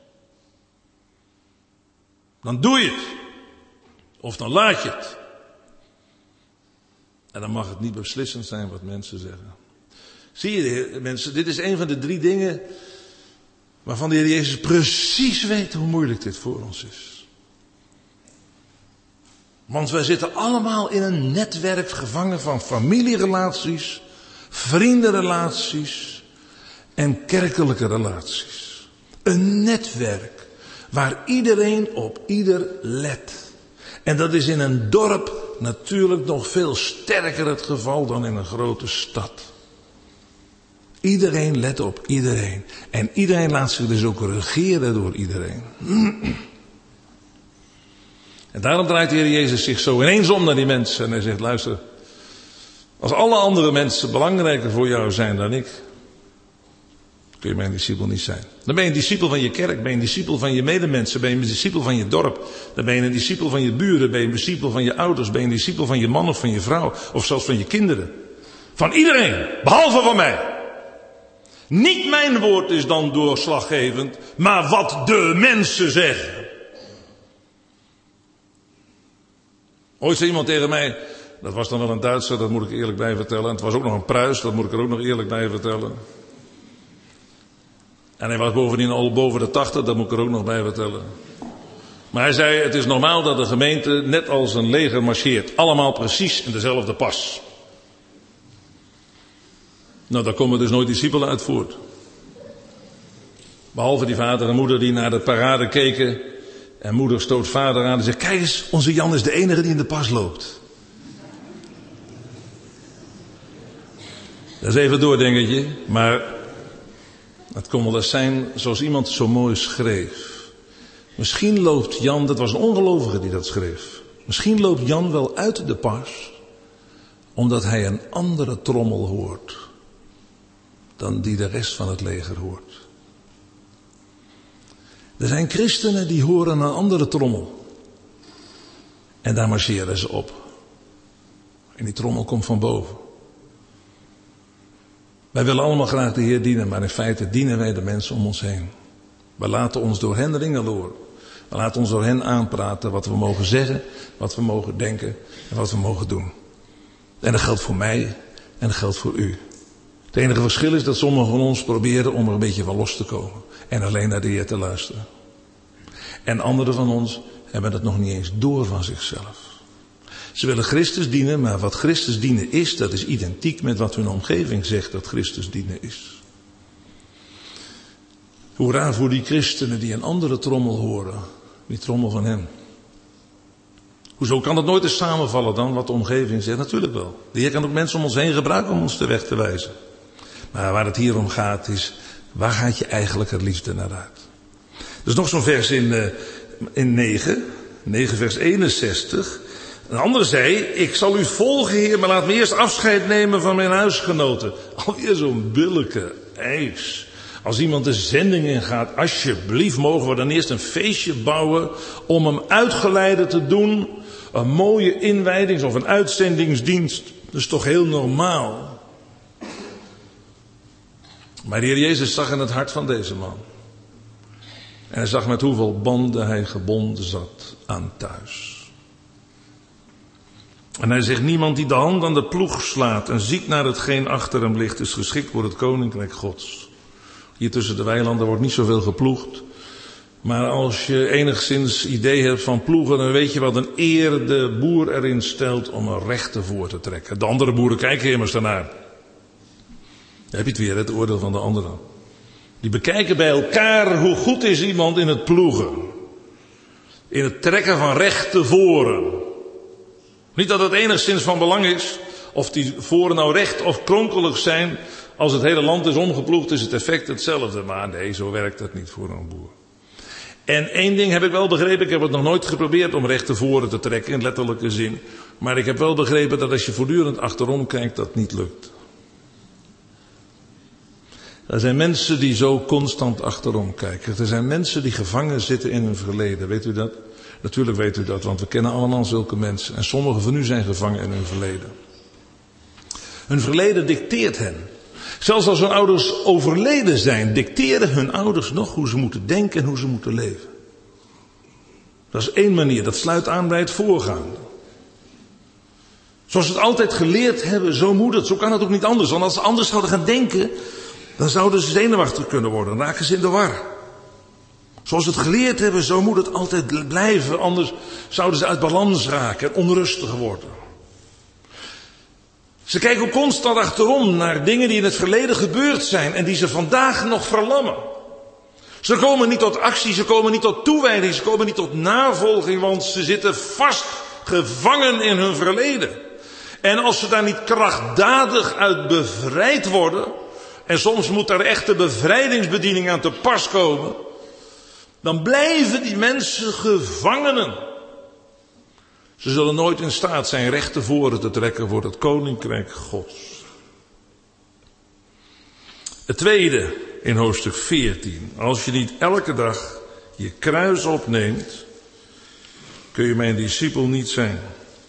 Dan doe je het. Of dan laat je het. En dan mag het niet beslissend zijn wat mensen zeggen. Zie je mensen, dit is een van de 3 dingen waarvan de Heer Jezus precies weet hoe moeilijk dit voor ons is. Want wij zitten allemaal in een netwerk gevangen van familierelaties, vriendenrelaties en kerkelijke relaties. Een netwerk waar iedereen op ieder let. En dat is in een dorp natuurlijk nog veel sterker het geval dan in een grote stad. Iedereen let op iedereen. En iedereen laat zich dus ook regeren door iedereen. En daarom draait de Heer Jezus zich zo ineens om naar die mensen. En hij zegt, luister, als alle andere mensen belangrijker voor jou zijn dan ik, kun je mijn discipel niet zijn. Dan ben je een discipel van je kerk, ben je een discipel van je medemensen, ben je een discipel van je dorp. Dan ben je een discipel van je buren, ben je een discipel van je ouders, ben je een discipel van je man of van je vrouw, of zelfs van je kinderen. Van iedereen, behalve van mij. Niet mijn woord is dan doorslaggevend, maar wat de mensen zeggen. Ooit zei iemand tegen mij, dat was dan wel een Duitser, dat moet ik eerlijk bij vertellen. En het was ook nog een Pruis, dat moet ik er ook nog eerlijk bij vertellen. En hij was bovendien al boven de 80, dat moet ik er ook nog bij vertellen. Maar hij zei, het is normaal dat de gemeente net als een leger marcheert. Allemaal precies in dezelfde pas. Nou, daar komen dus nooit discipelen uit voort. Behalve die vader en moeder die naar de parade keken. En moeder stoot vader aan en zegt, kijk eens, onze Jan is de enige die in de pas loopt. Dat is even een doordenkertje, maar het kon wel eens zijn zoals iemand zo mooi schreef. Misschien loopt Jan, dat was een ongelovige die dat schreef. Misschien loopt Jan wel uit de pas, omdat hij een andere trommel hoort dan die de rest van het leger hoort. Er zijn christenen die horen een andere trommel. En daar marcheren ze op. En die trommel komt van boven. Wij willen allemaal graag de Heer dienen, maar in feite dienen wij de mensen om ons heen. We laten ons door hen ringeloren. We laten ons door hen aanpraten wat we mogen zeggen, wat we mogen denken en wat we mogen doen. En dat geldt voor mij en dat geldt voor u. Het enige verschil is dat sommigen van ons proberen om er een beetje van los te komen. En alleen naar de Heer te luisteren. En anderen van ons hebben het nog niet eens door van zichzelf. Ze willen Christus dienen, maar wat Christus dienen is, dat is identiek met wat hun omgeving zegt dat Christus dienen is. Hoera voor die christenen die een andere trommel horen. Die trommel van hem. Hoezo kan het nooit eens samenvallen dan wat de omgeving zegt? Natuurlijk wel. De Heer kan ook mensen om ons heen gebruiken om ons de weg te wijzen. Maar waar het hier om gaat is, waar gaat je eigenlijk het liefde naar uit? Er is nog zo'n vers in 9 vers 61. Een ander zei, ik zal u volgen, Heer, maar laat me eerst afscheid nemen van mijn huisgenoten. Alweer zo'n billijke eis. Als iemand de zending ingaat, alsjeblieft mogen we dan eerst een feestje bouwen om hem uitgeleide te doen. Een mooie inwijdings- of een uitzendingsdienst. Dat is toch heel normaal. Maar de Heer Jezus zag in het hart van deze man. En hij zag met hoeveel banden hij gebonden zat aan thuis. En hij zegt, niemand die de hand aan de ploeg slaat en ziet naar hetgeen achter hem ligt, is geschikt voor het koninkrijk Gods. Hier tussen de weilanden wordt niet zoveel geploegd. Maar als je enigszins idee hebt van ploegen, dan weet je wat een eer de boer erin stelt om een rechte voor te trekken. De andere boeren kijken immers daarnaar. Dan heb je het weer, het oordeel van de anderen. Die bekijken bij elkaar hoe goed is iemand in het ploegen. In het trekken van rechte voren. Niet dat het enigszins van belang is of die voren nou recht of kronkelig zijn. Als het hele land is omgeploegd is het effect hetzelfde. Maar nee, zo werkt het niet voor een boer. En één ding heb ik wel begrepen. Ik heb het nog nooit geprobeerd om rechte voren te trekken in letterlijke zin. Maar ik heb wel begrepen dat als je voortdurend achterom kijkt dat niet lukt. Er zijn mensen die zo constant achterom kijken. Er zijn mensen die gevangen zitten in hun verleden. Weet u dat? Natuurlijk weet u dat, want we kennen allemaal zulke mensen. En sommigen van u zijn gevangen in hun verleden. Hun verleden dicteert hen. Zelfs als hun ouders overleden zijn, dicteren hun ouders nog hoe ze moeten denken en hoe ze moeten leven. Dat is één manier, dat sluit aan bij het voorgaande. Zoals ze het altijd geleerd hebben, zo moet het, zo kan het ook niet anders. Want als ze anders zouden gaan denken, dan zouden ze zenuwachtig kunnen worden, dan raken ze in de war. Zoals ze het geleerd hebben, zo moet het altijd blijven, anders zouden ze uit balans raken en onrustig worden. Ze kijken ook constant achterom naar dingen die in het verleden gebeurd zijn en die ze vandaag nog verlammen. Ze komen niet tot actie, ze komen niet tot toewijding, ze komen niet tot navolging, want ze zitten vast gevangen in hun verleden. En als ze daar niet krachtdadig uit bevrijd worden, en soms moet er echt de bevrijdingsbediening aan te pas komen, dan blijven die mensen gevangenen. Ze zullen nooit in staat zijn recht tevoren te trekken voor het koninkrijk Gods. Het tweede in hoofdstuk 14. Als je niet elke dag je kruis opneemt, kun je mijn discipel niet zijn.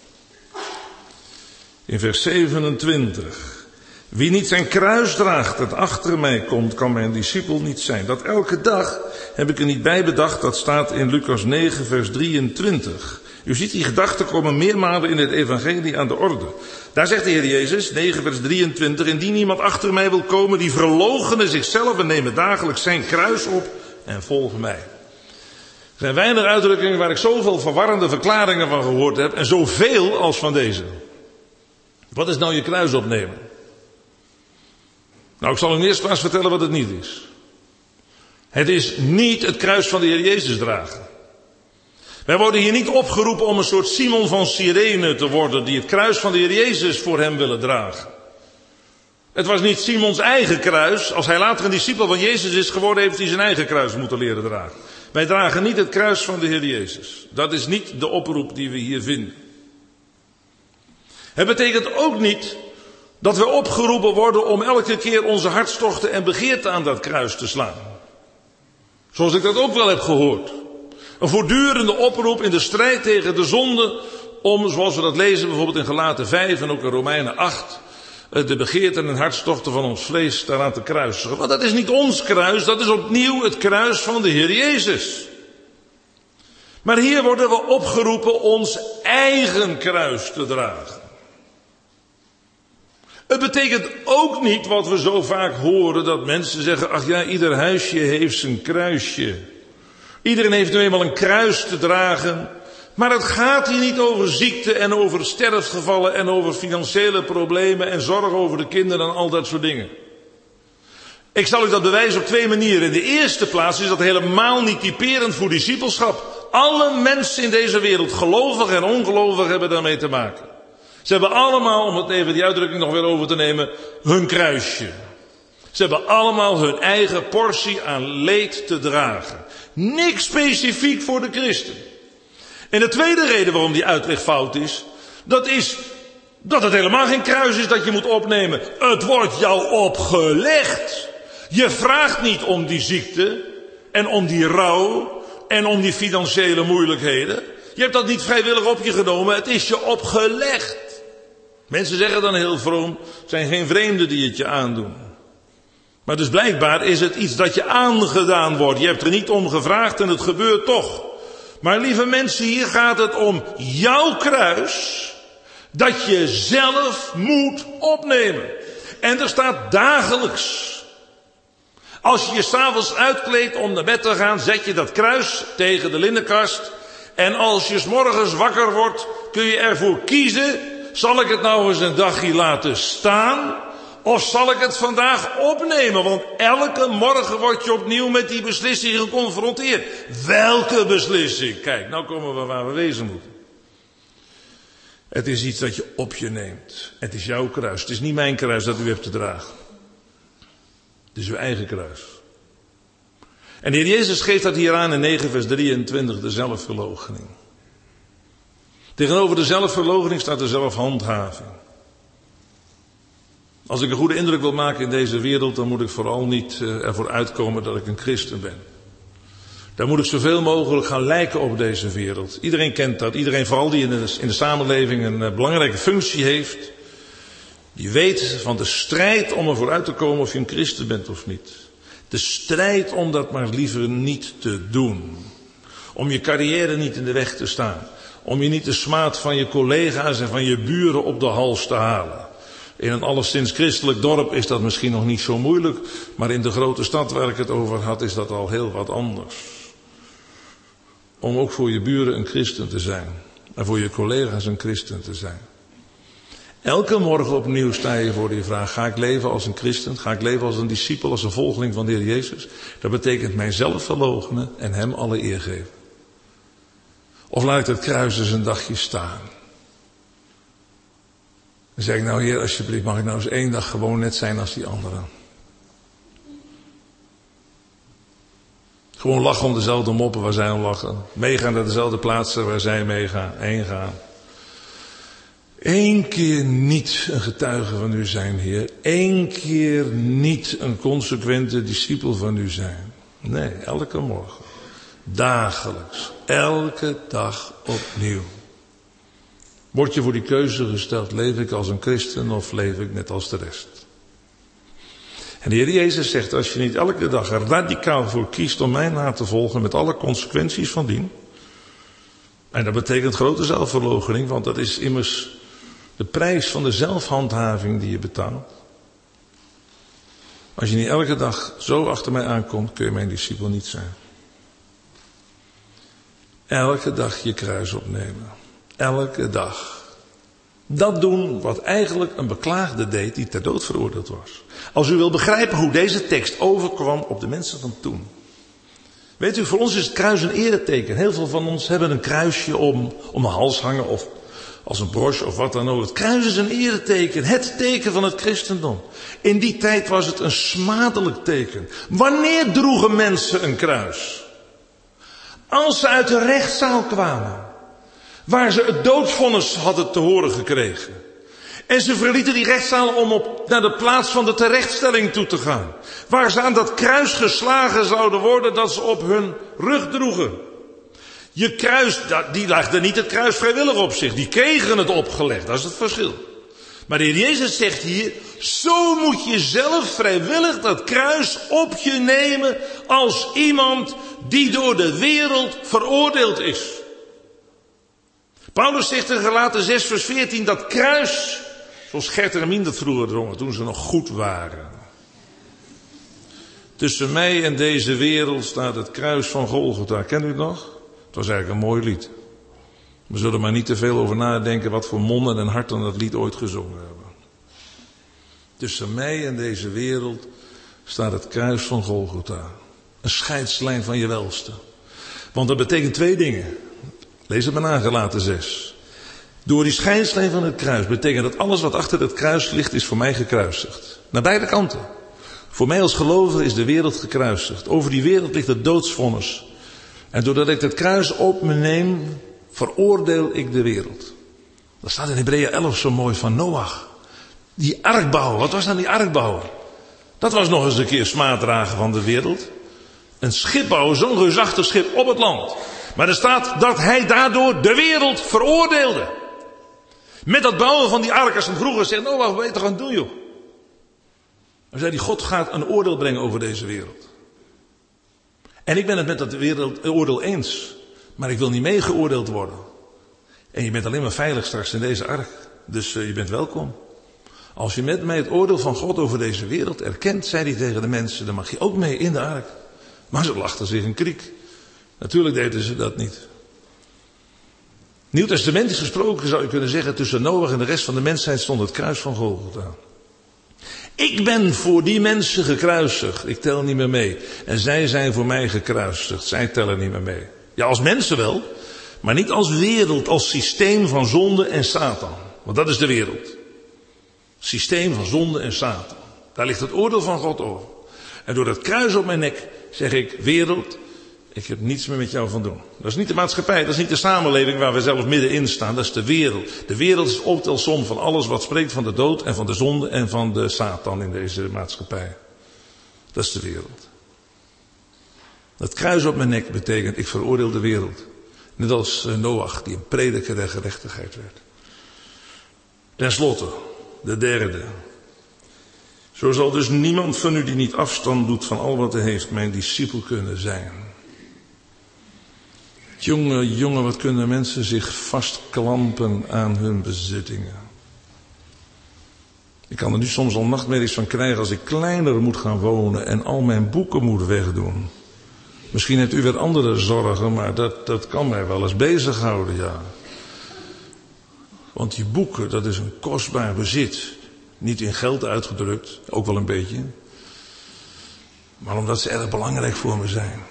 In vers 27. Wie niet zijn kruis draagt en achter mij komt, kan mijn discipel niet zijn. Dat elke dag heb ik er niet bij bedacht, dat staat in Lucas 9 vers 23. U ziet, die gedachten komen meermalen in het evangelie aan de orde. Daar zegt de Heer Jezus, 9 vers 23, indien iemand achter mij wil komen, die verloochene zichzelf en nemen dagelijks zijn kruis op en volg mij. Er zijn weinig uitdrukkingen waar ik zoveel verwarrende verklaringen van gehoord heb en zoveel als van deze. Wat is nou je kruis opnemen? Nou, ik zal u in eerste plaats vertellen wat het niet is. Het is niet het kruis van de Heer Jezus dragen. Wij worden hier niet opgeroepen om een soort Simon van Cyrene te worden, die het kruis van de Heer Jezus voor hem willen dragen. Het was niet Simons eigen kruis. Als hij later een discipel van Jezus is geworden, heeft hij zijn eigen kruis moeten leren dragen. Wij dragen niet het kruis van de Heer Jezus. Dat is niet de oproep die we hier vinden. Het betekent ook niet dat we opgeroepen worden om elke keer onze hartstochten en begeerten aan dat kruis te slaan. Zoals ik dat ook wel heb gehoord. Een voortdurende oproep in de strijd tegen de zonde om, zoals we dat lezen bijvoorbeeld in Galaten 5 en ook in Romeinen 8, de begeerten en hartstochten van ons vlees daaraan te kruisigen. Want dat is niet ons kruis, dat is opnieuw het kruis van de Heer Jezus. Maar hier worden we opgeroepen ons eigen kruis te dragen. Het betekent ook niet wat we zo vaak horen, dat mensen zeggen, ach ja, ieder huisje heeft zijn kruisje. Iedereen heeft nu eenmaal een kruis te dragen. Maar het gaat hier niet over ziekte en over sterfgevallen en over financiële problemen en zorg over de kinderen en al dat soort dingen. Ik zal u dat bewijzen op twee manieren. In de eerste plaats is dat helemaal niet typerend voor discipelschap. Alle mensen in deze wereld, gelovig en ongelovig, hebben daarmee te maken. Ze hebben allemaal, om het even die uitdrukking nog weer over te nemen, hun kruisje. Ze hebben allemaal hun eigen portie aan leed te dragen. Niks specifiek voor de christen. En de tweede reden waarom die uitleg fout is dat het helemaal geen kruis is dat je moet opnemen. Het wordt jou opgelegd. Je vraagt niet om die ziekte en om die rouw en om die financiële moeilijkheden. Je hebt dat niet vrijwillig op je genomen, het is je opgelegd. Mensen zeggen dan heel vroom, het zijn geen vreemden die het je aandoen. Maar dus blijkbaar is het iets dat je aangedaan wordt. Je hebt er niet om gevraagd en het gebeurt toch. Maar lieve mensen, hier gaat het om jouw kruis, dat je zelf moet opnemen. En er staat dagelijks. Als je je 's avonds uitkleedt om naar bed te gaan, zet je dat kruis tegen de linnenkast. En als je 's morgens wakker wordt, kun je ervoor kiezen, zal ik het nou eens een dagje laten staan? Of zal ik het vandaag opnemen? Want elke morgen word je opnieuw met die beslissing geconfronteerd. Welke beslissing? Kijk, nou komen we waar we wezen moeten. Het is iets dat je op je neemt. Het is jouw kruis. Het is niet mijn kruis dat u hebt te dragen. Het is uw eigen kruis. En de Heer Jezus geeft dat hier aan in 9 vers 23, de zelfverloochening. Tegenover de zelfverloochening staat de zelfhandhaving. Als ik een goede indruk wil maken in deze wereld, dan moet ik vooral niet ervoor uitkomen dat ik een christen ben. Dan moet ik zoveel mogelijk gaan lijken op deze wereld. Iedereen kent dat. Iedereen, vooral die in de samenleving een belangrijke functie heeft. Die weet van de strijd om ervoor uit te komen of je een christen bent of niet. De strijd om dat maar liever niet te doen. Om je carrière niet in de weg te staan. Om je niet de smaad van je collega's en van je buren op de hals te halen. In een alleszins christelijk dorp is dat misschien nog niet zo moeilijk. Maar in de grote stad waar ik het over had is dat al heel wat anders. Om ook voor je buren een christen te zijn. En voor je collega's een christen te zijn. Elke morgen opnieuw sta je voor die vraag. Ga ik leven als een christen? Ga ik leven als een discipel, als een volgeling van de Heer Jezus? Dat betekent mijzelf verloochenen en hem alle eer geven. Of laat ik het kruis eens een dagje staan. Dan zeg ik, nou Heer, alsjeblieft, mag ik nou eens 1 dag gewoon net zijn als die anderen. Gewoon lachen om dezelfde moppen waar zij om lachen. Meegaan naar dezelfde plaatsen waar zij heen gaan. Eén keer niet een getuige van u zijn, Heer. Eén keer niet een consequente discipel van u zijn. Nee, elke morgen. Dagelijks. Elke dag opnieuw. Word je voor die keuze gesteld, leef ik als een christen of leef ik net als de rest? En de Heer Jezus zegt, als je niet elke dag er radicaal voor kiest om mij na te volgen met alle consequenties van dien. En dat betekent grote zelfverloochening, want dat is immers de prijs van de zelfhandhaving die je betaalt. Als je niet elke dag zo achter mij aankomt, kun je mijn discipel niet zijn. Elke dag je kruis opnemen. Elke dag. Dat doen wat eigenlijk een beklaagde deed die ter dood veroordeeld was. Als u wil begrijpen hoe deze tekst overkwam op de mensen van toen. Weet u, voor ons is het kruis een ereteken. Heel veel van ons hebben een kruisje om de hals hangen of als een broche of wat dan ook. Het kruis is een ereteken. Het teken van het christendom. In die tijd was het een smadelijk teken. Wanneer droegen mensen een kruis? Als ze uit de rechtszaal kwamen. Waar ze het doodvonnis hadden te horen gekregen. En ze verlieten die rechtszaal om naar de plaats van de terechtstelling toe te gaan. Waar ze aan dat kruis geslagen zouden worden dat ze op hun rug droegen. Je kruis, die legde niet het kruis vrijwillig op zich. Die kregen het opgelegd, dat is het verschil. Maar de Heer Jezus zegt hier, zo moet je zelf vrijwillig dat kruis op je nemen als iemand die door de wereld veroordeeld is. Paulus zegt in Galaten 6 vers 14 dat kruis, zoals Gert en Mien dat vroeger drongen toen ze nog goed waren. Tussen mij en deze wereld staat het kruis van Golgotha. Kent u het nog? Het was eigenlijk een mooi lied. We zullen maar niet te veel over nadenken wat voor monden en harten dat lied ooit gezongen hebben. Tussen mij en deze wereld staat het kruis van Golgotha. Een scheidslijn van je welste. Want dat betekent twee dingen. Lees het maar na, Galaten 6. Door die scheidslijn van het kruis betekent dat alles wat achter het kruis ligt is voor mij gekruisigd. Naar beide kanten. Voor mij als gelovige is de wereld gekruisigd. Over die wereld ligt het doodsvonnis. En doordat ik het kruis op me neem, veroordeel ik de wereld. Dat staat in Hebreeën 11 zo mooi van Noach. Die arkbouwer, wat was dan die arkbouwer? Dat was nog eens een keer smaaddragen van de wereld. Een schip bouwen, zo'n reusachtig schip op het land. Maar er staat dat hij daardoor de wereld veroordeelde. Met dat bouwen van die ark, als ze vroeger zeggen, Noach, wat ben je toch aan het doen, joh? Dan zei hij, God gaat een oordeel brengen over deze wereld. En ik ben het met dat oordeel eens. Maar ik wil niet mee geoordeeld worden. En je bent alleen maar veilig straks in deze ark. Dus je bent welkom. Als je met mij het oordeel van God over deze wereld erkent, zei hij tegen de mensen, dan mag je ook mee in de ark. Maar ze lachten zich een kriek. Natuurlijk deden ze dat niet. Nieuw Testamentisch gesproken zou je kunnen zeggen, tussen Noach en de rest van de mensheid stond het kruis van Golgotha. Ik ben voor die mensen gekruisigd. Ik tel niet meer mee. En zij zijn voor mij gekruisigd. Zij tellen niet meer mee. Ja, als mensen wel. Maar niet als wereld, als systeem van zonde en Satan. Want dat is de wereld. Systeem van zonde en Satan. Daar ligt het oordeel van God over. En door dat kruis op mijn nek zeg ik, wereld, ik heb niets meer met jou van doen. Dat is niet de maatschappij, dat is niet de samenleving waar we zelf middenin staan. Dat is de wereld. De wereld is optelsom van alles wat spreekt van de dood en van de zonde en van de Satan in deze maatschappij. Dat is de wereld. Dat kruis op mijn nek betekent, ik veroordeel de wereld. Net als Noach, die een prediker der gerechtigheid werd. Ten slotte, de derde. Zo zal dus niemand van u die niet afstand doet van al wat hij heeft, mijn discipel kunnen zijn. Jongen, wat kunnen mensen zich vastklampen aan hun bezittingen. Ik kan er nu soms al nachtmerries van krijgen als ik kleiner moet gaan wonen en al mijn boeken moet wegdoen. Misschien hebt u weer andere zorgen, maar dat kan mij wel eens bezighouden, ja. Want die boeken, dat is een kostbaar bezit. Niet in geld uitgedrukt, ook wel een beetje. Maar omdat ze erg belangrijk voor me zijn.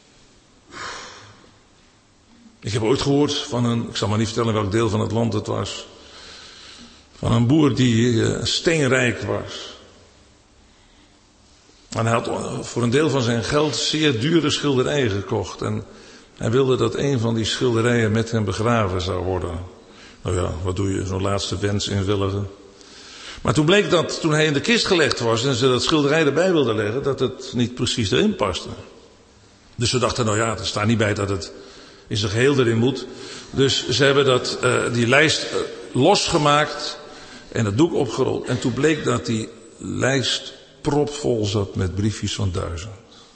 Ik heb ooit gehoord van ik zal maar niet vertellen welk deel van het land het was. Van een boer die steenrijk was. En hij had voor een deel van zijn geld zeer dure schilderijen gekocht. En hij wilde dat een van die schilderijen met hem begraven zou worden. Nou ja, wat doe je? Zo'n laatste wens inwilligen. Maar toen bleek dat, toen hij in de kist gelegd was en ze dat schilderij erbij wilden leggen, dat het niet precies erin paste. Dus ze dachten, nou ja, er staat niet bij dat het in zijn geheel erin moet. Dus ze hebben die lijst losgemaakt en het doek opgerold. En toen bleek dat die lijst propvol zat met briefjes van 1000.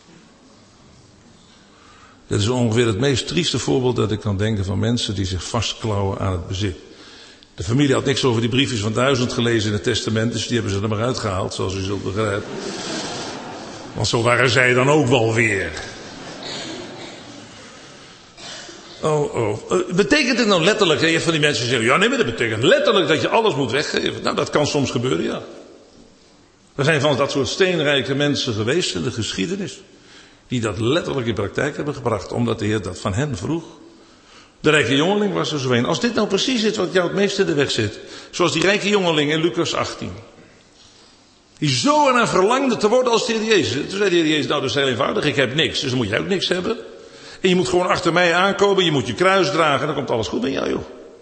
Dit is ongeveer het meest trieste voorbeeld dat ik kan denken van mensen die zich vastklauwen aan het bezit. De familie had niks over die briefjes van 1000 gelezen in het testament, dus die hebben ze er maar uitgehaald, zoals u zult begrijpen. Want zo waren zij dan ook wel weer. Betekent dit nou letterlijk, hè? Je hebt van die mensen die zeggen, ja nee, maar dat betekent letterlijk dat je alles moet weggeven. Nou, dat kan soms gebeuren, ja. Er zijn van dat soort steenrijke mensen geweest in de geschiedenis, die dat letterlijk in praktijk hebben gebracht, omdat de Heer dat van hen vroeg. De rijke jongeling was er zo een. Als dit nou precies is wat jou het meest in de weg zit, zoals die rijke jongeling in Lucas 18. Die zo ernaar verlangde te worden als de Heer Jezus. Toen zei de Heer Jezus, nou dat is heel eenvoudig, ik heb niks, dus dan moet jij ook niks hebben. En je moet gewoon achter mij aankomen, je moet je kruis dragen en dan komt alles goed met jou, joh.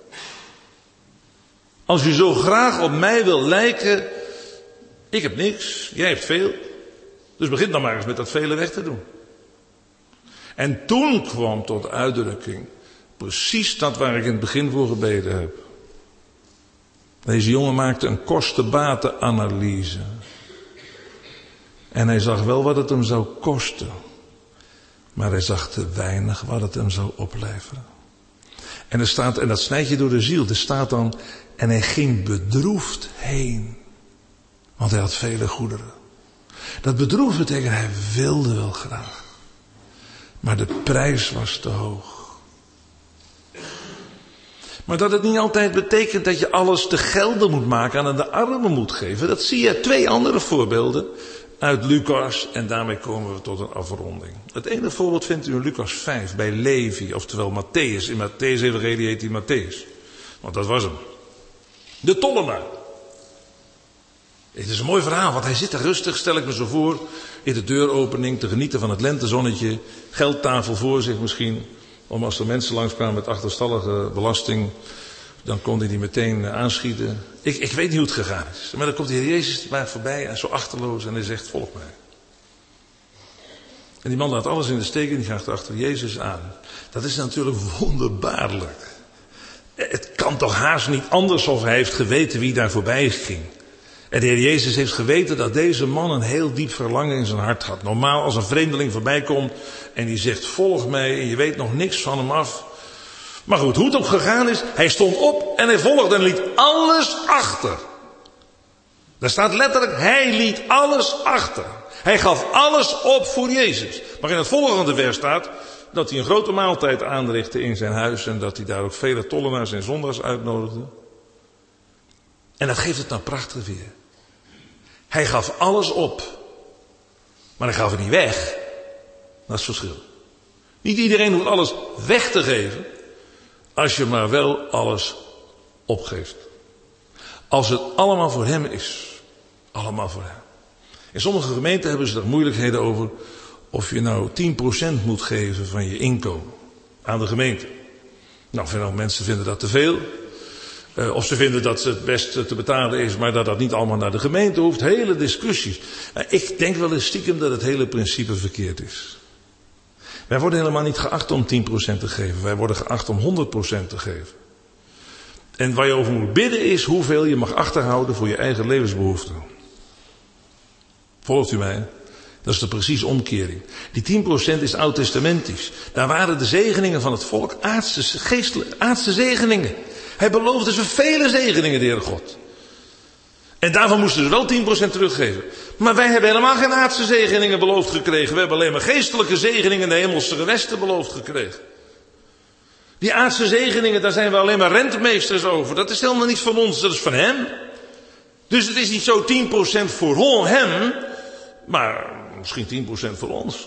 Als je zo graag op mij wil lijken, ik heb niks, jij hebt veel. Dus begin dan maar eens met dat vele weg te doen. En toen kwam tot uitdrukking precies dat waar ik in het begin voor gebeden heb. Deze jongen maakte een kosten-baten-analyse. En hij zag wel wat het hem zou kosten. Maar hij zag te weinig wat het hem zou opleveren. En er staat, en dat snijdt je door de ziel, er staat dan, en hij ging bedroefd heen. Want hij had vele goederen. Dat bedroefd betekent, hij wilde wel graag. Maar de prijs was te hoog. Maar dat het niet altijd betekent dat je alles te gelden moet maken en aan de armen moet geven. Dat zie je 2 andere voorbeelden uit Lucas en daarmee komen we tot een afronding. Het ene voorbeeld vindt u in Lucas 5 bij Levi, oftewel Matthäus. In Matthäus evangelie heet hij Matthäus. Want dat was hem. De tollenaar. Het is een mooi verhaal, want hij zit daar rustig, stel ik me zo voor, in de deuropening te genieten van het lentezonnetje. Geldtafel voor zich misschien. Om als er mensen langskwamen met achterstallige belasting, dan kon hij die meteen aanschieten. Ik weet niet hoe het gegaan is. Maar dan komt de Heer Jezus maar voorbij en zo achterloos en hij zegt, volg mij. En die man laat alles in de steek en die gaat achter Jezus aan. Dat is natuurlijk wonderbaarlijk. Het kan toch haast niet anders of hij heeft geweten wie daar voorbij ging. En de Heer Jezus heeft geweten dat deze man een heel diep verlangen in zijn hart had. Normaal als een vreemdeling voorbij komt en die zegt volg mij en je weet nog niks van hem af. Maar goed, hoe het ook gegaan is, hij stond op en hij volgde en liet alles achter. Daar staat letterlijk, hij liet alles achter. Hij gaf alles op voor Jezus. Maar in het volgende vers staat dat hij een grote maaltijd aanrichtte in zijn huis en dat hij daar ook vele tollenaars en zondaars uitnodigde. En dat geeft het nou prachtig weer. Hij gaf alles op. Maar hij gaf het niet weg. Dat is het verschil. Niet iedereen hoeft alles weg te geven. Als je maar wel alles opgeeft. Als het allemaal voor hem is. Allemaal voor hem. In sommige gemeenten hebben ze er moeilijkheden over. Of je nou 10% moet geven van je inkomen. Aan de gemeente. Nou, veel mensen vinden dat te veel. Of ze vinden dat het best te betalen is, maar dat dat niet allemaal naar de gemeente hoeft. Hele discussies. Ik denk wel eens stiekem dat het hele principe verkeerd is. Wij worden helemaal niet geacht om 10% te geven. Wij worden geacht om 100% te geven. En waar je over moet bidden is hoeveel je mag achterhouden voor je eigen levensbehoeften. Volgt u mij? Dat is de precies omkering. Die 10% is oud-testamentisch. Daar waren de zegeningen van het volk aardse zegeningen. Hij beloofde ze vele zegeningen, de Heere God. En daarvan moesten ze wel 10% teruggeven. Maar wij hebben helemaal geen aardse zegeningen beloofd gekregen. We hebben alleen maar geestelijke zegeningen in de hemelse gewesten beloofd gekregen. Die aardse zegeningen, daar zijn we alleen maar rentmeesters over. Dat is helemaal niet van ons, dat is van hem. Dus het is niet zo 10% voor hem, maar misschien 10% voor ons.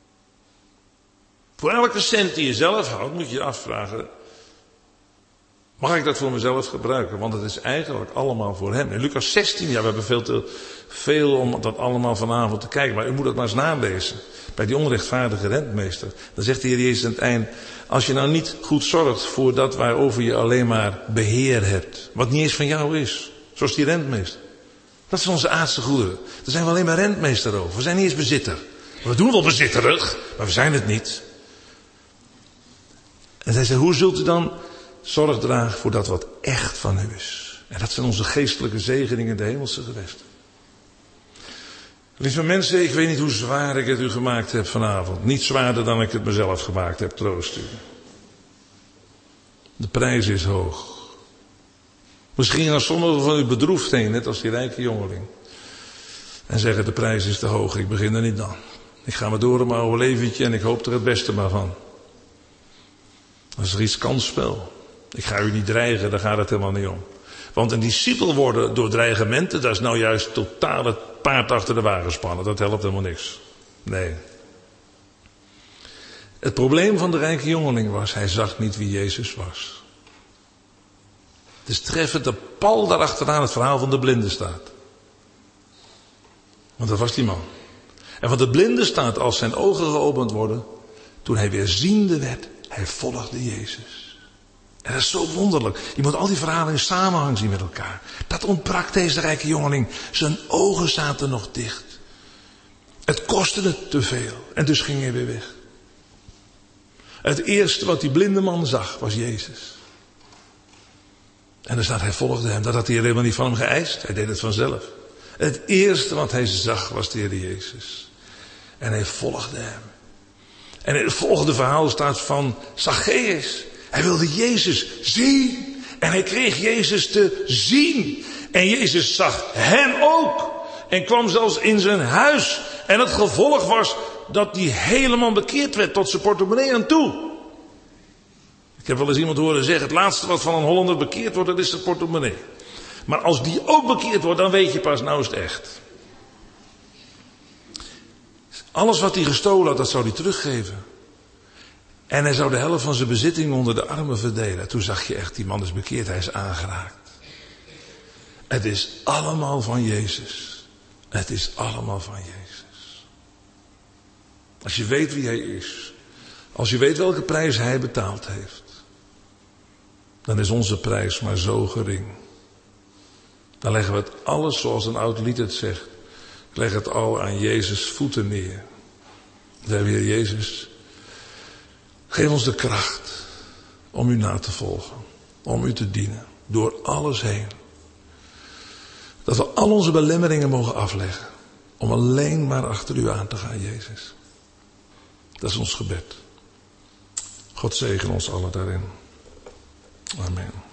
Voor elke cent die je zelf houdt, moet je je afvragen, Mag ik dat voor mezelf gebruiken? Want het is eigenlijk allemaal voor hem. In Lucas 16, ja, we hebben veel om dat allemaal vanavond te kijken. Maar u moet het maar eens nalezen. Bij die onrechtvaardige rentmeester. Dan zegt de Heer Jezus aan het eind. Als je nou niet goed zorgt voor dat waarover je alleen maar beheer hebt. Wat niet eens van jou is. Zoals die rentmeester. Dat zijn onze aardse goederen. Daar zijn we alleen maar rentmeester over. We zijn niet eens bezitter. We doen wel bezitterig, maar we zijn het niet. En hij zei, hoe zult u dan zorg dragen voor dat wat echt van u is? En dat zijn onze geestelijke zegeningen in de hemelse gewesten. Lieve mensen, ik weet niet hoe zwaar ik het u gemaakt heb vanavond. Niet zwaarder dan ik het mezelf gemaakt heb, troost u. De prijs is hoog. Misschien gaan sommigen van u bedroefd heen, net als die rijke jongeling. En zeggen, de prijs is te hoog, ik begin er niet aan. Ik ga maar door in mijn oude leventje en ik hoop er het beste maar van. Dat is iets kansspel. Ik ga u niet dreigen, daar gaat het helemaal niet om. Want een discipel worden door dreigementen, dat is nou juist totaal het paard achter de wagen spannen. Dat helpt helemaal niks. Nee. Het probleem van de rijke jongeling was, hij zag niet wie Jezus was. Het is treffend dat Paul daarachteraan het verhaal van de blinde staat. Want dat was die man. En van de blinde staat, als zijn ogen geopend worden, toen hij weer ziende werd, hij volgde Jezus. En dat is zo wonderlijk. Je moet al die verhalen in samenhang zien met elkaar. Dat ontbrak deze rijke jongeling. Zijn ogen zaten nog dicht. Het kostte het te veel. En dus ging hij weer weg. Het eerste wat die blinde man zag was Jezus. En er staat, hij volgde hem. Dat had hij helemaal niet van hem geëist. Hij deed het vanzelf. Het eerste wat hij zag was de Heer Jezus. En hij volgde hem. En in het volgende verhaal staat van Zacchaeus. Hij wilde Jezus zien. En hij kreeg Jezus te zien. En Jezus zag hem ook. En kwam zelfs in zijn huis. En het gevolg was dat hij helemaal bekeerd werd tot zijn portemonnee aan toe. Ik heb wel eens iemand horen zeggen, het laatste wat van een Hollander bekeerd wordt, dat is zijn portemonnee. Maar als die ook bekeerd wordt, dan weet je pas, nou is het echt. Alles wat hij gestolen had, dat zou hij teruggeven. En hij zou de helft van zijn bezitting onder de armen verdelen. Toen zag je echt, die man is bekeerd, hij is aangeraakt. Het is allemaal van Jezus. Het is allemaal van Jezus. Als je weet wie hij is. Als je weet welke prijs hij betaald heeft. Dan is onze prijs maar zo gering. Dan leggen we het alles, zoals een oud lied het zegt. Ik leg het al aan Jezus' voeten neer. Dan hebben we, Heer Jezus, geef ons de kracht om u na te volgen. Om u te dienen. Door alles heen. Dat we al onze belemmeringen mogen afleggen. Om alleen maar achter u aan te gaan, Jezus. Dat is ons gebed. God zegen ons allen daarin. Amen.